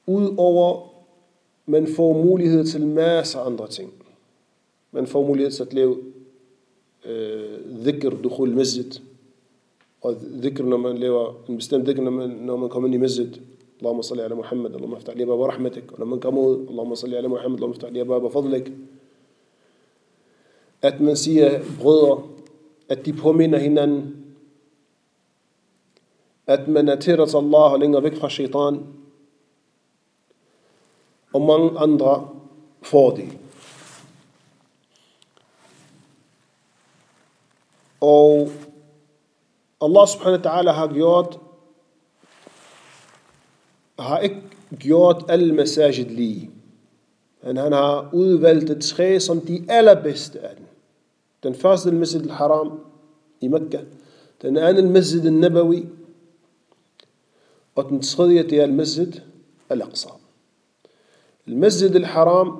Udover, man får mulighed til masser af andre ting. Man får mulighed til at lave øh, dhikr, dukhul masjid. Og dhikr, når man laver en bestemt dhikr, når man, når man kommer ind i masjid. Allahumma salli ala Muhammad, Allahumma aftah li baba rahmatik. Og når man kommer ud, Allahumma salli ala Muhammad, Allahumma aftah li baba fadlik. At man siger brødre, at de påminder hinanden. At man er tættere til Allah og længere væk fra shaitan. Og mange andre fordele. Og Allah subhanahu wa ta'ala har gjort, har ikke gjort alle masajid lige. Men han har udvalgt tre som de allerbedste af dem. Den første er Masjid al-Haram i Mekka. Den anden er Masjid al-Nabawi. Og den tredje det er Masjid al-Aqsa. Masjid al-Haram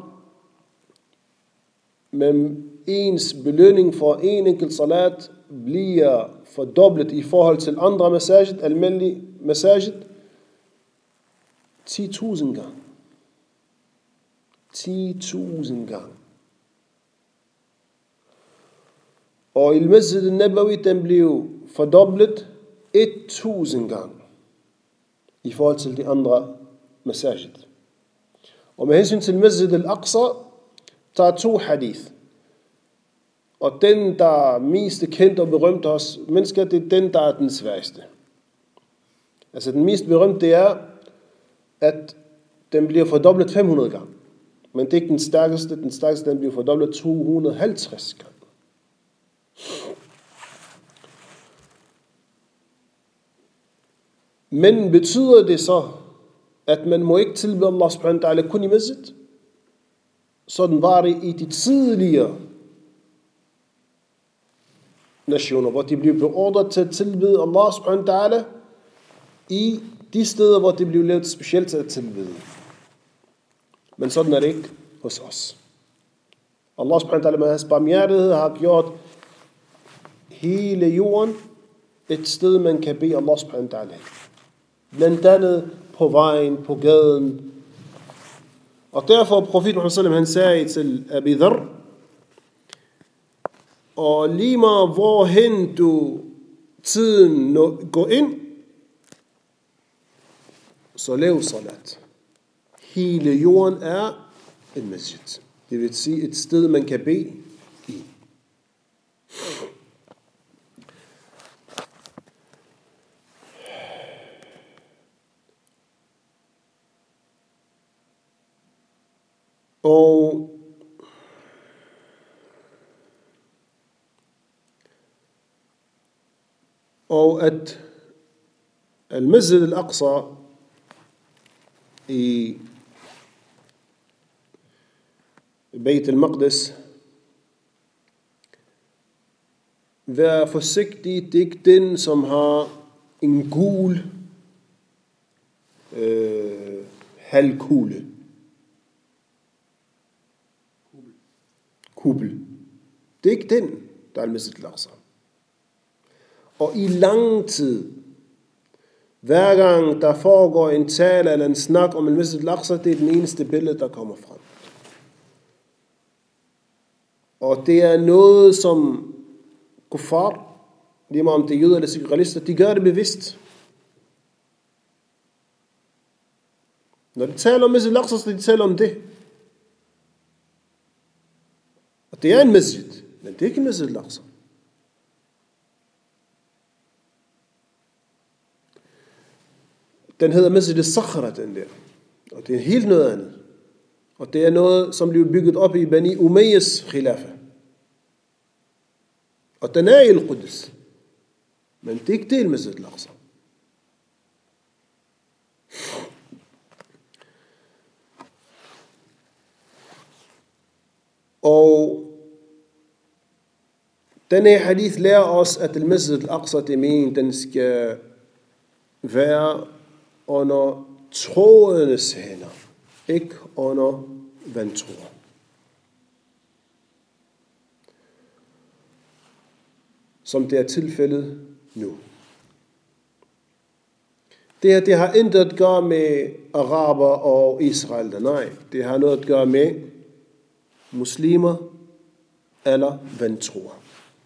med ens belønning for en enkelt salat bliver fordoblet i forhold til andre masajid, almindelige masajid, ti tusind gange. ti tusind gange. Og i Masjid al-Nabawi, den blev fordoblet tusind gange i forhold til de andre masajid. Og med hensyn til Masjid al-Aqsa, der er to hadith. Og den, der er mest kendt og berømt hos mennesker, det er den, der er den sværeste. Altså den mest berømte er, at den bliver fordoblet fem hundrede gange. Men det er ikke den stærkeste. Den stærkeste, den bliver fordoblet to hundrede og halvtreds gange. Men betyder det så, at man må ikke tilbede Allah subhanahu wa ta'ala kun i masjid? Sådan var det i de tidligere nationer, hvor de blev beordret til at tilbede Allah subhanahu wa ta'ala i de steder, hvor det blev lavet specielt til at tilbede. Men sådan er det ikke hos os. Allah subhanahu wa ta'ala med hans barmhjertighed har gjort hele jorden et sted, man kan bede Allah subhanahu wa ta'ala. Blandt andet på vejen, på gaden. Og derfor profeten Muhammad sallam, han sagde til Abi Dharr, og lige meget hvorhen du tiden går ind, så lav salat. Hele jorden er en masjid. Det vil sige et sted, man kan bede i. Og og at al-Masjid al-Aqsa i Beit al-Maqdis, vær forsigtig, det er ikke den, som har en gul øh, halvkugle. Kuppel. Det er ikke den, der er al-Masjid al-Aqsa. Og i lang tid, hver gang der foregår en tale eller en snak om al-Masjid al-Aqsa, det er den eneste billede, der kommer frem. Og det er noget, som kuffar, lige meget om det er jøder eller sekularister, de gør det bevidst. Når de taler om Masjid al-Aqsa, så de taler om det. Og det er en masjid, men det er ikke Masjid al-Aqsa. Den hedder Masjid al-Sakhra, den der. Og det er helt noget andet. Og det er noget, som blev bygget op i Bani Umayyas khilafa. Og den er i al-Quds. Men det er ikke del Masjid al-Aqsa. Og denne hadith lærer os, at al-Masjid al-Aqsa, det mener, den skal være under troendes hænder, ikke under vantroer. Som det er tilfældet nu. Det her, det har intet at gøre med araber og Israel. Nej, det har noget at gøre med muslimer eller vantroer.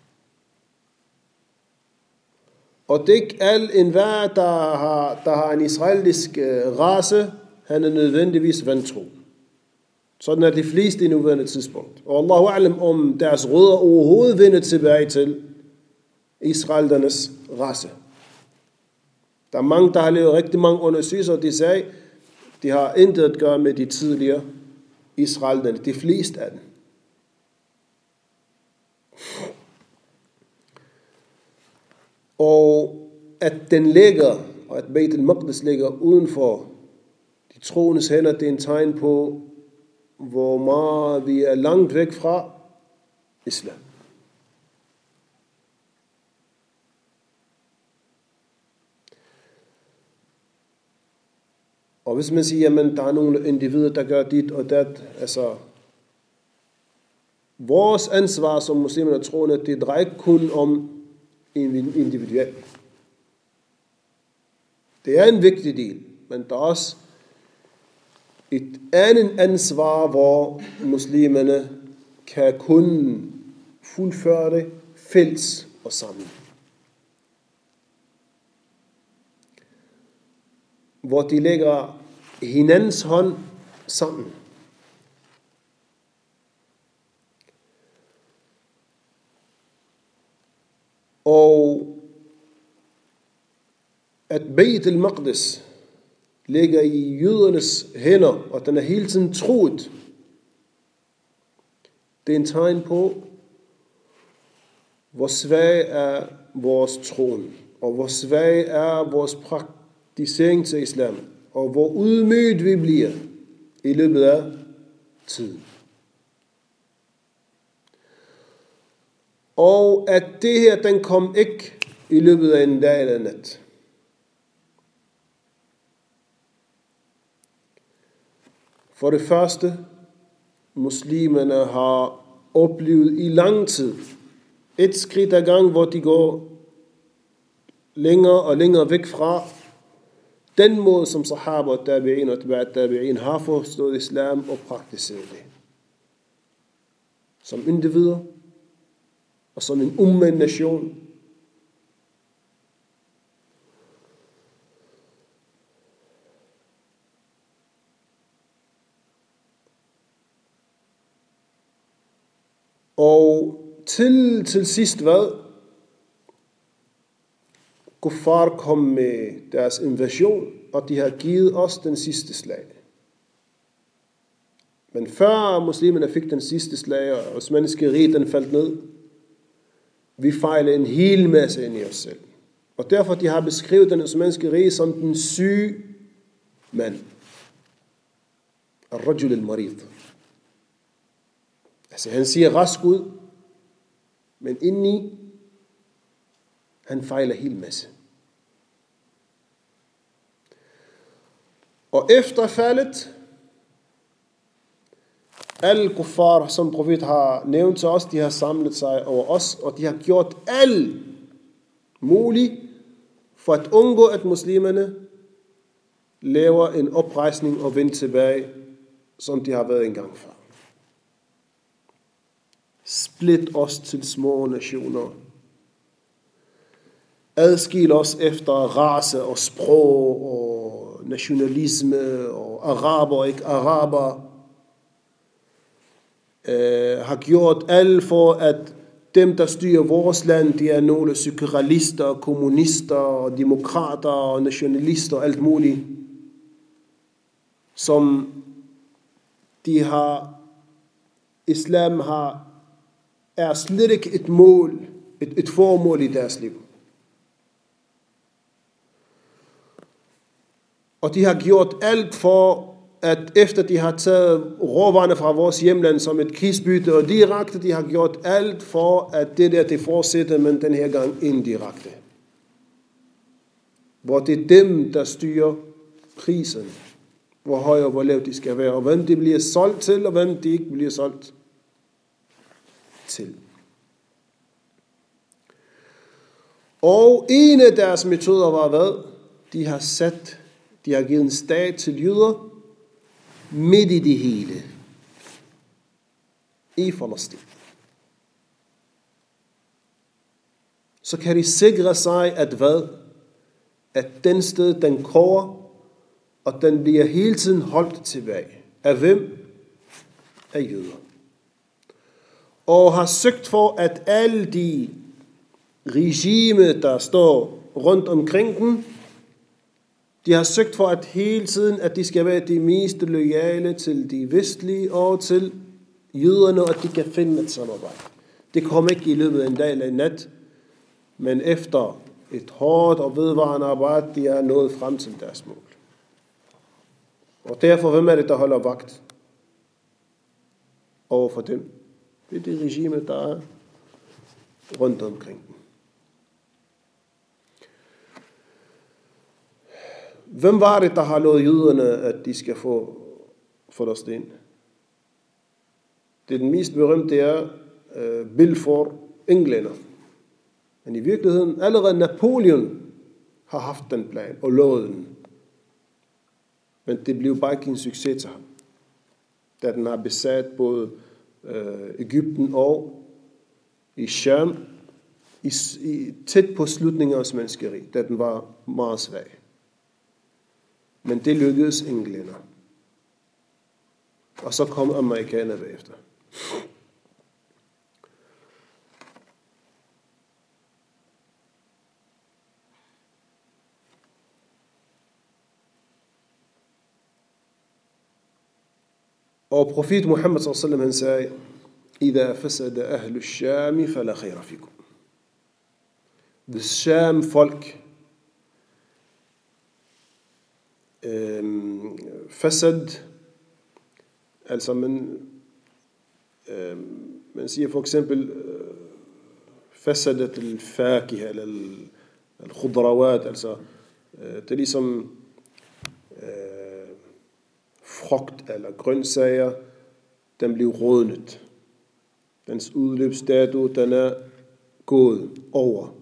Og det er ikke al enhver, der har, der har en israelisk race, han er nødvendigvis vantro. Sådan er de fleste i nuværende tidspunkt. Og Allahu a'lam om deres rødder overhovedet vender tilbage til israeldernes race. Der er mange, der har lavet rigtig mange undersøgelser, og de sagde, de har intet at gøre med de tidligere israelerne, de fleste af dem. Og at den ligger, og at Beit al-Maqdis ligger uden for de troendes hænder, det er en tegn på, hvor meget vi er langt væk fra islam. Og hvis man siger, at der er nogle individer, der gør dit og dat, altså vores ansvar som muslimer og troende, det drejer ikke kun om individuelt. Det er en vigtig del, men der er også et andet ansvar, hvor muslimerne kan kun fuldføre det fælles og sammen. Hvor de lægger hinandens hånd sammen. Og at Beit al-Maqdis ligger i jødernes hænder, og den er hele tiden troet, det er en tegn på, hvor svag er vores troen, og hvor svag er vores praktisering til islam, og hvor ydmygt vi bliver i løbet af tiden. Og at det her, den kom ikke i løbet af en dag eller nat. For det første, muslimerne har oplevet i lang tid et skridt ad gang, hvor de går længere og længere væk fra den måde, som sahaba og tabi'in og tabi'at tabi'in har forstået islam og praktiseret det. Som individer og som en umma nation. Og til, til sidst hvad? Kuffar kom med deres invasion, og de har givet os den sidste slag. Men før muslimerne fik den sidste slag, og osmanniske rige den faldt ned, vi fejlede en hel masse ind i os selv. Og derfor de har beskrevet den osmanniske rige som den syge mand. Al-Rajul al-Marid. Altså han siger rask ud, men indeni, han fejler helt masse. Og efter faldet, alle kuffar, som profet har nævnt til os, de har samlet sig over os, og de har gjort alt muligt for at undgå, at muslimerne laver en oprejsning og vender tilbage, som de har været engang før. Split os til små nationer. Adskil os efter race og sprog og nationalisme og araber og ikke araber. Uh, har gjort alt for, at dem, der styrer vores land, de er nogle sekularister, kommunister, demokrater og nationalister og alt muligt, som de har, islam har, er slet ikke et mål, et, et formål i deres liv. Og de har gjort alt for, at efter de har taget råvarerne fra vores hjemland som et krigsbytte og direkte, de har gjort alt for, at det der, det fortsætter, men den her gang indirekte. Hvor det er dem, der styrer prisen. Hvor høj og hvor lav de skal være, og hvem de bliver solgt til, og hvem de ikke bliver solgt til. Og en af deres metoder var hvad? de har sat, de har givet en stat til jøder midt i det hele. I Palæstina. Så kan de sikre sig, at hvad? At den sted, den kommer, og den bliver hele tiden holdt tilbage. Af hvem? Af jøder. Og har søgt for, at alle de regime, der står rundt omkring dem, de har søgt for, at hele tiden, at de skal være de mest loyale til de vestlige og til jøderne, og at de kan finde et samarbejde. Det kommer ikke i løbet af en dag eller en nat, men efter et hårdt og vedvarende arbejde, de er nået frem til deres mål. Og derfor, hvem er det, der holder vagt over for dem? Det er det regime, der er rundt omkring dem. Hvem var det, der har lovet jøderne, at de skal få Palæstina? Det er den mest berømte, det er uh, Balfour, englænder. Men i virkeligheden, allerede Napoleon har haft den plan og lovet den. Men det blev bare ikke en succes til ham. Da den har besat både uh, Egypten og i Sham, i, i, tæt på slutningen af Osmanske Rige, da den var meget svag. Men det lykkedes englænder. Og så kom amerikanerne bagefter. Og profet Muhammad sallallahu alaihi wasallam han sagde: "Idha fasada ahlu ash-sham fala khayra fikum." Hvis Sham folk øhm, fasad, altså man, øhm, man siger for eksempel øh, fasadat al-fakiha eller al-khudrawat, altså øh, det er ligesom øh, frugt eller grøntsager, den bliver rådnet. Dens udløbsdato, den er gået over.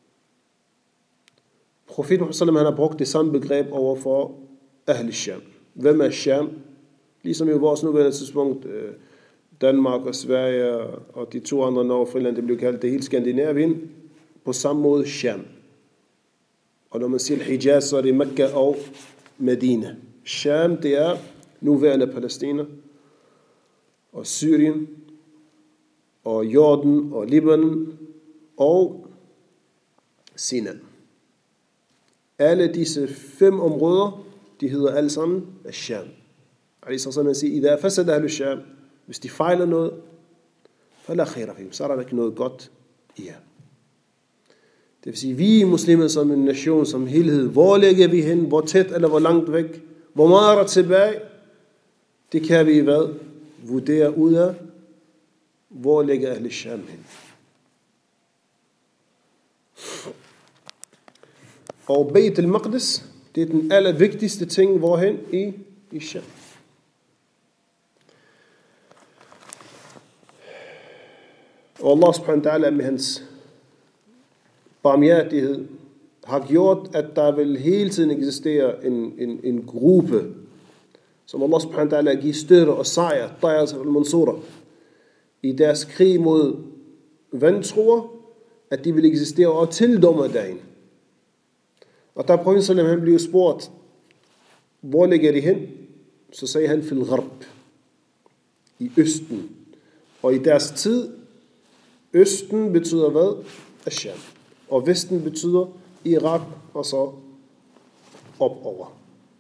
Profeten Muhammad sallallahu alaihi wasallam, han har brugt det samme begreb over for Ahl Sham. Hvem er Sham? Ligesom i vores nuværende tidspunkt, Danmark og Sverige og de to andre Norge-friland, det blev kaldt det hele Skandinavien, på samme måde Sham. Og når man siger Hijaz, så er det Mekka og Medina. Sham, det er nuværende Palæstina og Syrien og Jordan og Libanon og Sinai. Alle disse fem områder, de hedder alle sammen Sham. Ali sallallahu siger: "Idha fasada ahlu Sham", hvis de fejler noget, fala khayra fihim, så er der ikke noget godt i jer. Det vil sige, vi muslimer som en nation, som helhed, hvor ligger vi hen, hvor tæt eller hvor langt væk, hvor meget er der tilbage, det kan vi hvad? Vurdere ud af, hvor ligger Ahl Sham hen. Og Beit al-Maqdis, det er den allervigtigste ting, hvorhen i, i Sham. Og Allah subhanahu wa ta'ala med hans barmhjertighed har gjort, at der vil hele tiden eksistere en, en, en gruppe, som Allah subhanahu wa ta'ala giver støtte og sejr, Tayas al-Mansura, i deres krig mod vantroer, at de vil eksistere og til dommerdagen. Og da profeten sallallahu alaihi wasallam blev spurgt, hvor ligger de hen? Så sagde han, fil gharb, i østen. Og i deres tid, østen betyder hvad? Asham. Og vesten betyder Irak, og så opover.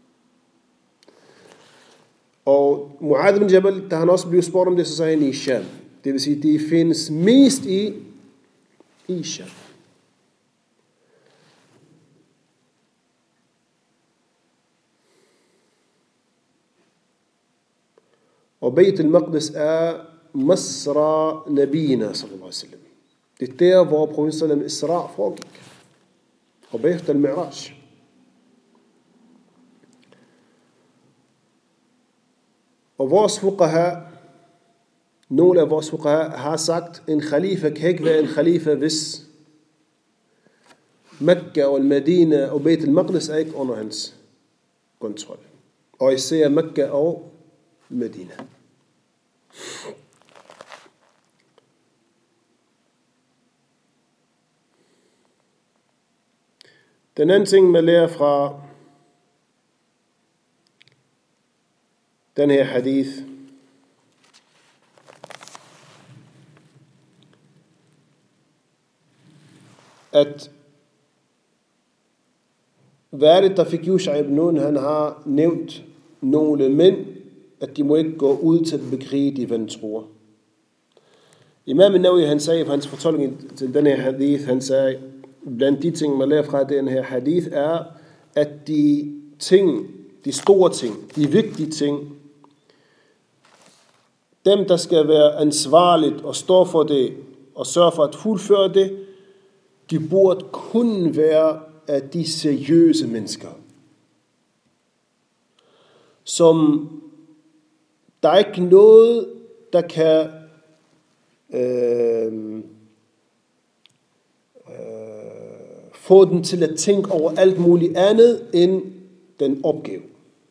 Og Mu'adh bin Jabal, da han også blev spurgt om det, så sagde han i Sham. Det vil sige, de findes mest i, i Sham. Og Beit al-Maqdis er Masra Nabina sallallahu alaihi wasallam. Det er der, hvor profeten sallallahu alaihi wasallam Isra foregik. Og bagefter al-Mi'raj. Og vores fuqaha, nogle af vores fuqaha har sagt, en khalifa kan ikke være en khalifa, hvis Mekka og Medina og Beit al-Maqdis er ikke under hans kontrol. Og især Mekka og Medina. Den anden ting, man lærer fra den her hadith, at hvad er det, der fik Yusha ibn Nun? Han har nævnt nogle mænd, at de må ikke gå ud til at bekrige de vantroer. Imam al-Nawawi, han sagde, for hans fortolkning til den her hadith, han sagde, blandt de ting, man lærer fra den her hadith, er, at de ting, de store ting, de vigtige ting, dem, der skal være ansvarligt og stå for det, og sørge for at fuldføre det, de burde kun være af de seriøse mennesker, som der er ikke noget, der kan øh, øh, få den til at tænke over alt muligt andet end den opgave.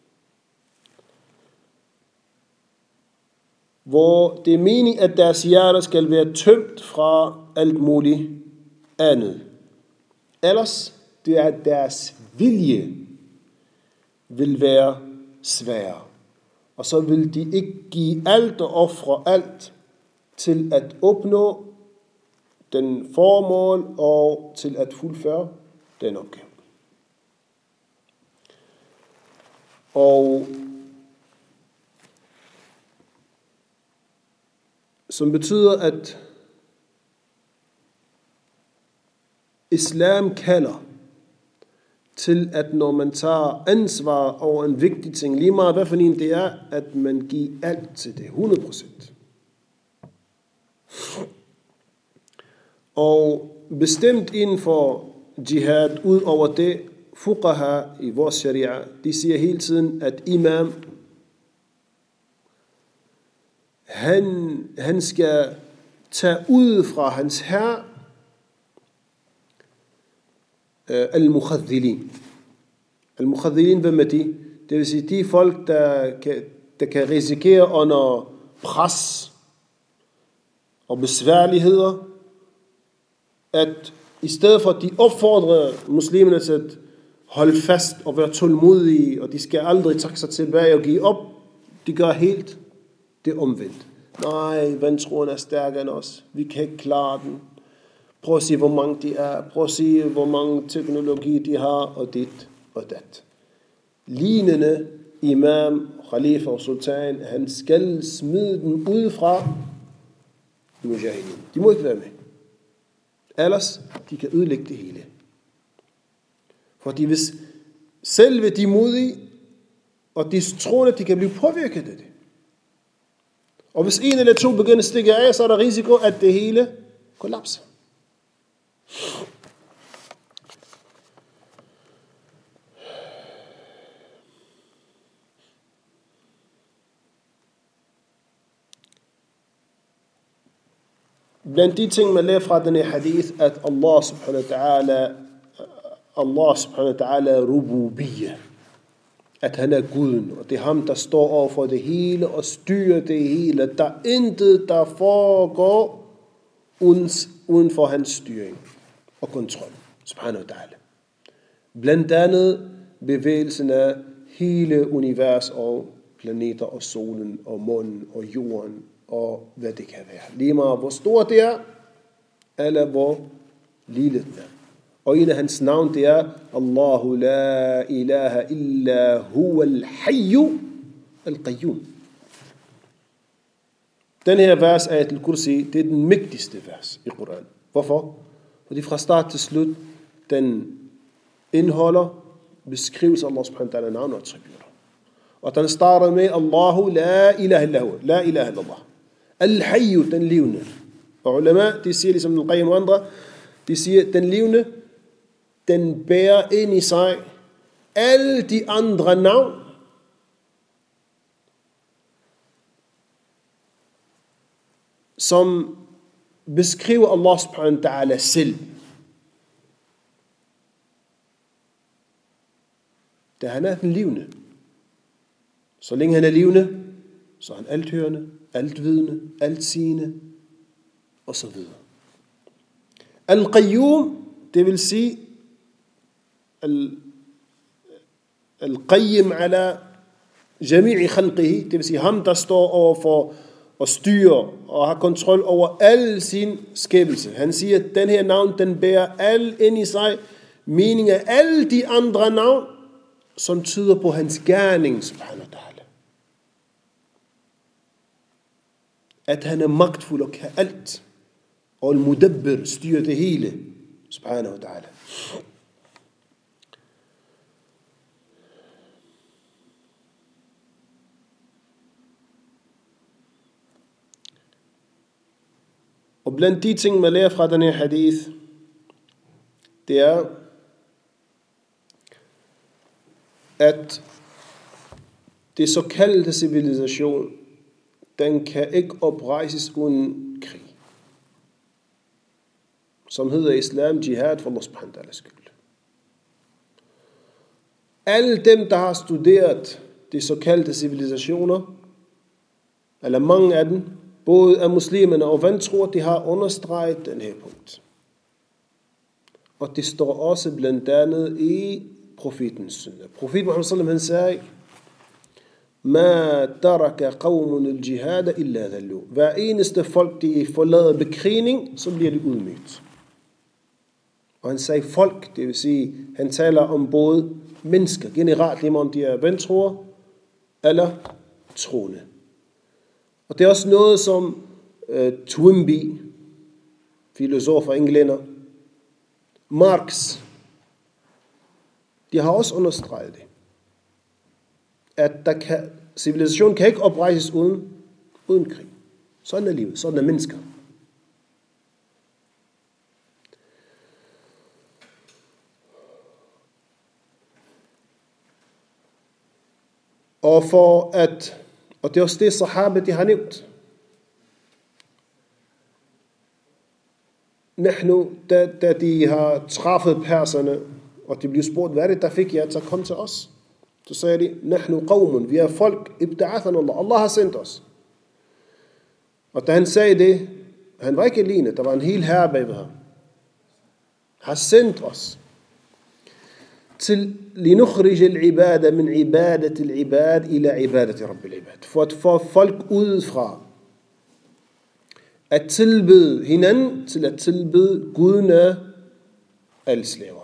Hvor det er meningen, at deres hjerter skal være tømt fra alt muligt andet. Ellers det er, at deres vilje vil være svær. Og så vil de ikke give alt og ofre alt til at opnå den formål og til at fuldføre den opgave. Og som betyder, at islam kalder til, at når man tager ansvar over en vigtig ting, lige meget hvad for en det er, at man giver alt til det, hundrede procent. Og bestemt inden for jihad, ud over det, fuqaha i vores sharia, de siger hele tiden, at imam, han, han skal tage ud fra hans herre, al-mukhadhilin. Al-mukhadhilin, hvem er de? Det vil sige, de folk, der kan, der kan risikere under pres og besværligheder, at i stedet for, at de opfordrer muslimerne til at holde fast og være tålmodige, og de skal aldrig trække sig tilbage og give op, de gør helt det omvendt. Nej, vantroen er stærkere end os. Vi kan ikke klare den. Prøv at se, hvor mange de er. Prøv at se, hvor mange teknologi de har, og dit og dat. Lignende imam, khalifa og sultan, han skal smide dem ud fra mujahideen. De må ikke være med. Ellers, de kan ødelægge det hele. Fordi hvis selve de modige, og de tror, at de kan blive påvirket af det. Og hvis en eller to begynder at stikke af, så er der risiko, at det hele kollapser. Blandt de ting, man lærer fra denne hadith, at Allah subhanahu wa ta'ala, Allah subhanahu wa ta'ala er rububiyya. At han er Guden, og det er ham, der står over for det hele og styrer det hele. Der er intet, der foregår uden for hans styring og kontrol, subhanahu wa ta'ala. Blandt andet bevægelsen af hele univers og planeter og solen og månen og jorden og hvad det kan være. Lige meget hvor stort det er, eller hvor lille det er. Og en af hans navn det er Allahu la ilaha illa huwa al-hayyu al-qayyum. Den her vers af al-Kursi, det er den mægtigste vers i Koran. Hvorfor? Fordi fra start til slut, den indeholder beskrivelse af Allah subhanahu wa ta'ala navn og attributter. Og den starter med Allahu la ilaha illa huwa, la ilaha illa Allah. Al-hayyu, den levende. Og ulema, de siger ligesom al-Qayyim og andre, de siger, den levende, den bærer ind i sig alle de andre navn, som beskriver Allah subhanahu wa ta'ala selv. da han er den levende. Så længe han er levende, så er han althørende, altvidende, altsigende, og så videre. Al-Qayyum, det vil sige, Al-Qayyim ala jami'i khalqihi, det vil sige ham, der står over for at styre og har kontrol over al sin skabelse. Han siger, at den her navn, den bærer al ind i sig, mening af alle de andre navn, som tyder på hans gerning, subhanahu wa ta'ala. At han er magtfuld og kan alt. Og al-Mudabbir styrer det hele, subhanahu wa ta'ala. Og blandt de ting, man lærer fra den her hadith, det er, at det såkaldte civilisation, den kan ikke oprejses uden krig. Som hedder islam, jihad for Allah subhanahu wa ta'ala skyld. Alle dem, der har studeret de såkaldte civilisationer, eller mange af dem, både af muslimerne og vantro, de har understreget den her punkt. Og det står også blandt andet i profetens sunna. Profeten Muhammad sallallahu alaihi wasallam, han sagde, Ma taraka qawmun al-jihad illa dhallu. Hver eneste folk, de forlader bekrigning, så bliver de udmygt. Og han sagde folk, det vil sige, han taler om både mennesker, generelt, lige om de er vantroer, eller troende. Og det er også noget, som uh, Toynbee, filosof og englænder, Marx, de har også understreget det. At der kan, civilisation kan ikke oprejses uden, uden krig. Sådan er livet, sådan er mennesker. Og for at, og det er også det, sahaba, de har nævnt. Nahnu, da, da de har træffet perserne, og de blev spurgt, hvad er det, der fik jer til at komme til os? Så sagde de, Nahnu qawmun, vi er folk, ibta'athana Allah, Allah har sendt os. Og da han sagde det, han var ikke alene, der var en hel herre bagved ham. Har sendt os til linukhrij al-ibada min ibadat al-ibad ila ibadat rabbil ibad. For at få folk udefra at tilbede hinanden til at tilbede gudene alle slaver.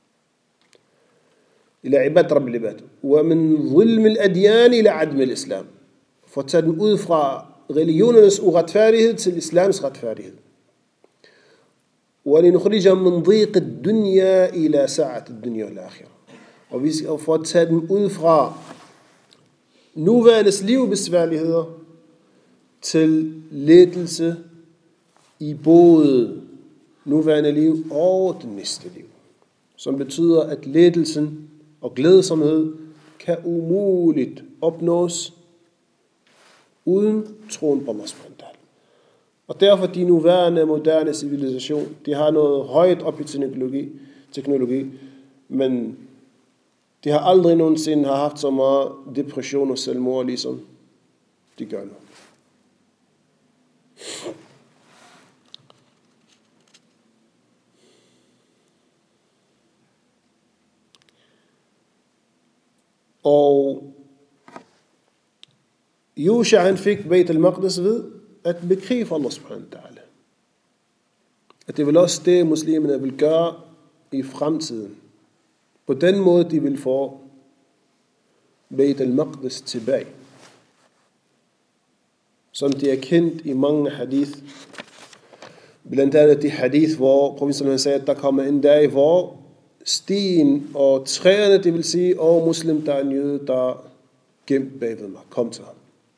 Ila ibad rabbil ibad. Wa min zulm al-adyan ila adm al-islam. For at tage dem ud fra religionernes uretfærdighed til islams retfærdighed. وَلِنُخْرِجَهُمْ مِنْ ضِيقِ الدُّنْيَا إِلَى سَعَةِ الدُّنْيَا وَالْآخِرَةِ. Og vi skal få at tage dem ud fra nuværende livsbesværligheder til lettelse i både nuværende liv og det næste liv. Som betyder, at lettelsen og glædsomhed kan umuligt opnås uden troen på Allah subhanahu wa ta'ala. Og derfor de nuværende moderne civilisation, de har noget højt op i teknologi, teknologi, men de har aldrig nogensinde har haft så meget depression og selvmord, ligesom de gør nu. Og Yusha, han fik Beit al-Maqdis ved at bekrige for Allah subhanahu wa ta'ala. At det vil også det, muslimerne vil gøre i fremtiden. På den måde, de vil få Beit al-Maqdis tilbage. Som de er kendt i mange hadith. Blandt andet de hadith, hvor profeten sagde, at der kommer en dag, hvor sten og træerne, det vil sige, og muslim, der er en jøde, der gemt bagved mig. Kom til ham.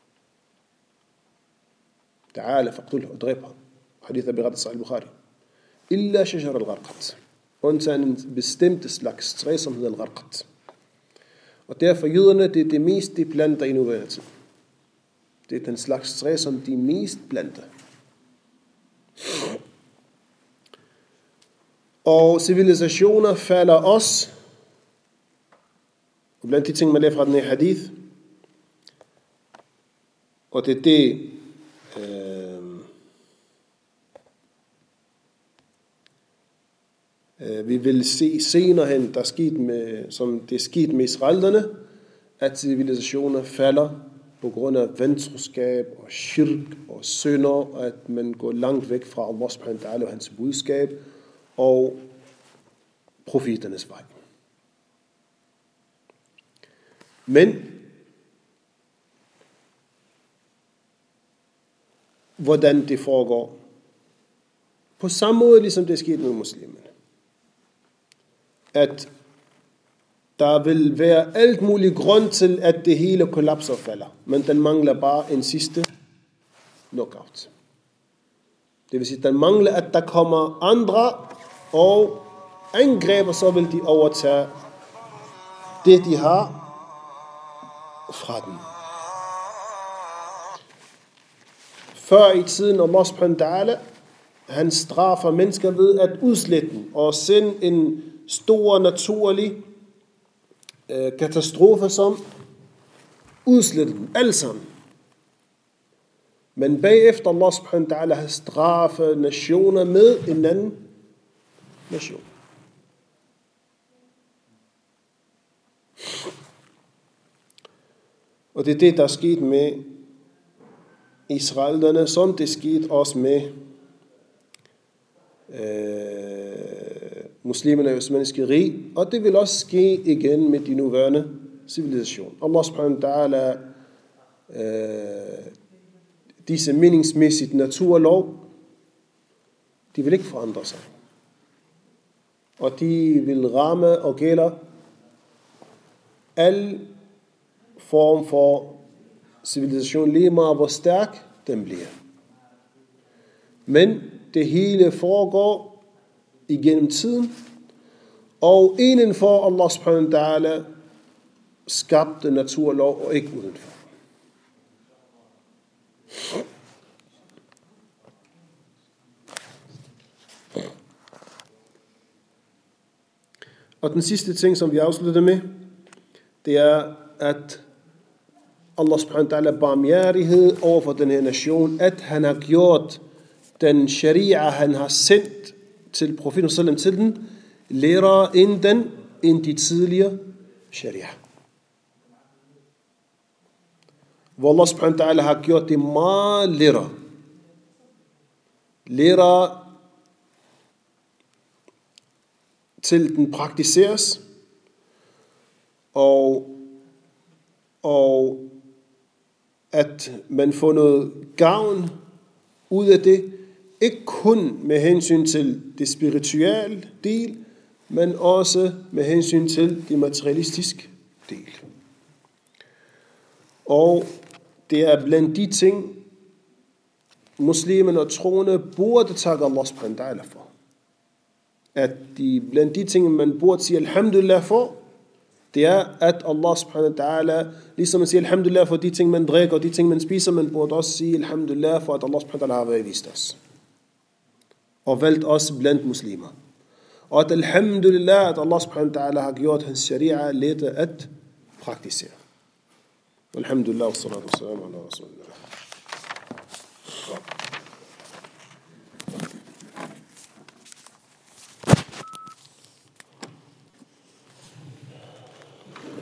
تعالى فقتله اضربها حديث أبي غطس على البخاري إلا شجر الغرقد undtagen en bestemt slags træ, som hedder al-gharqat. Og derfor jøderne, det er det mest, de planter i nuværende tid. Det er den slags træ, som de mest planter. Og civilisationer falder også Og blandt de ting, man lærer fra den her hadith, og det er det, øh, øh, vi vil se senere hen, der skete med, som det er sket med israelerne, at civilisationer falder på grund af ventroskab og shirk og synder, og at man går langt væk fra Allah subhanahu wa ta'ala og hans budskab og profeternes vej. Men hvordan det foregår? På samme måde, ligesom det er sket med muslimerne. At der vil være alt mulig grund til, at det hele kollapser og falder. Men den mangler bare en sidste knockout. Det vil sige, at den mangler, at der kommer andre og angreber, så vil de overtage det, de har fra den. Før i tiden, Allah subhanahu wa ta'ala, han straffer mennesker ved at udslette dem og sende en stor naturlig øh, katastrofe, som udsletter dem alle sammen. Men bagefter Allah subhanahu wa ta'ala har straffet nationer med en anden nation. Og det er det, der er sket med israelerne, som det skete også med øh, muslimerne i Osmanniske Rige, og det vil også ske igen med de nuværende civilisation. Allah subhanahu wa ta'ala, øh, disse meningsmæssigt naturlov, de vil ikke forandre sig. Og de vil ramme og gælder al form for civilisation, lige meget hvor stærk den bliver. Men det hele foregår igennem tiden, og indenfor Allah subhanahu wa ta'ala skabte naturlov, og ikke udenfor. Og den sidste ting, som vi afslutter med, det er, at Allah subhanahu wa ta'ala barmhjertighed over for den her nation, at han har gjort den sharia, han har sendt til profeten sallam til den, lærer end den, end de tidligere sharia. Hvor Allah subhanahu wa ta'ala har gjort det meget lettere. Lettere til den praktiseres, og, og at man får noget gavn ud af det, ikke kun med hensyn til det spirituelle del, men også med hensyn til det materialistiske del. Og det er blandt de ting, muslimerne og troende burde takke Allah subhanahu wa ta'ala for. At de, blandt de ting, man burde sige alhamdulillah for, det er, at Allah subhanahu wa ta'ala, ligesom man siger alhamdulillah for de ting, man drikker, og de ting, man spiser, man burde også sige alhamdulillah for, at Allah subhanahu wa ta'ala har været vist os. Og valgt os blandt muslimer. Og at alhamdulillah, at Allah subhanahu wa ta'ala har gjort hans sharia let at praktisere. Alhamdulillah, wa salatu wa salam ala rasulillah.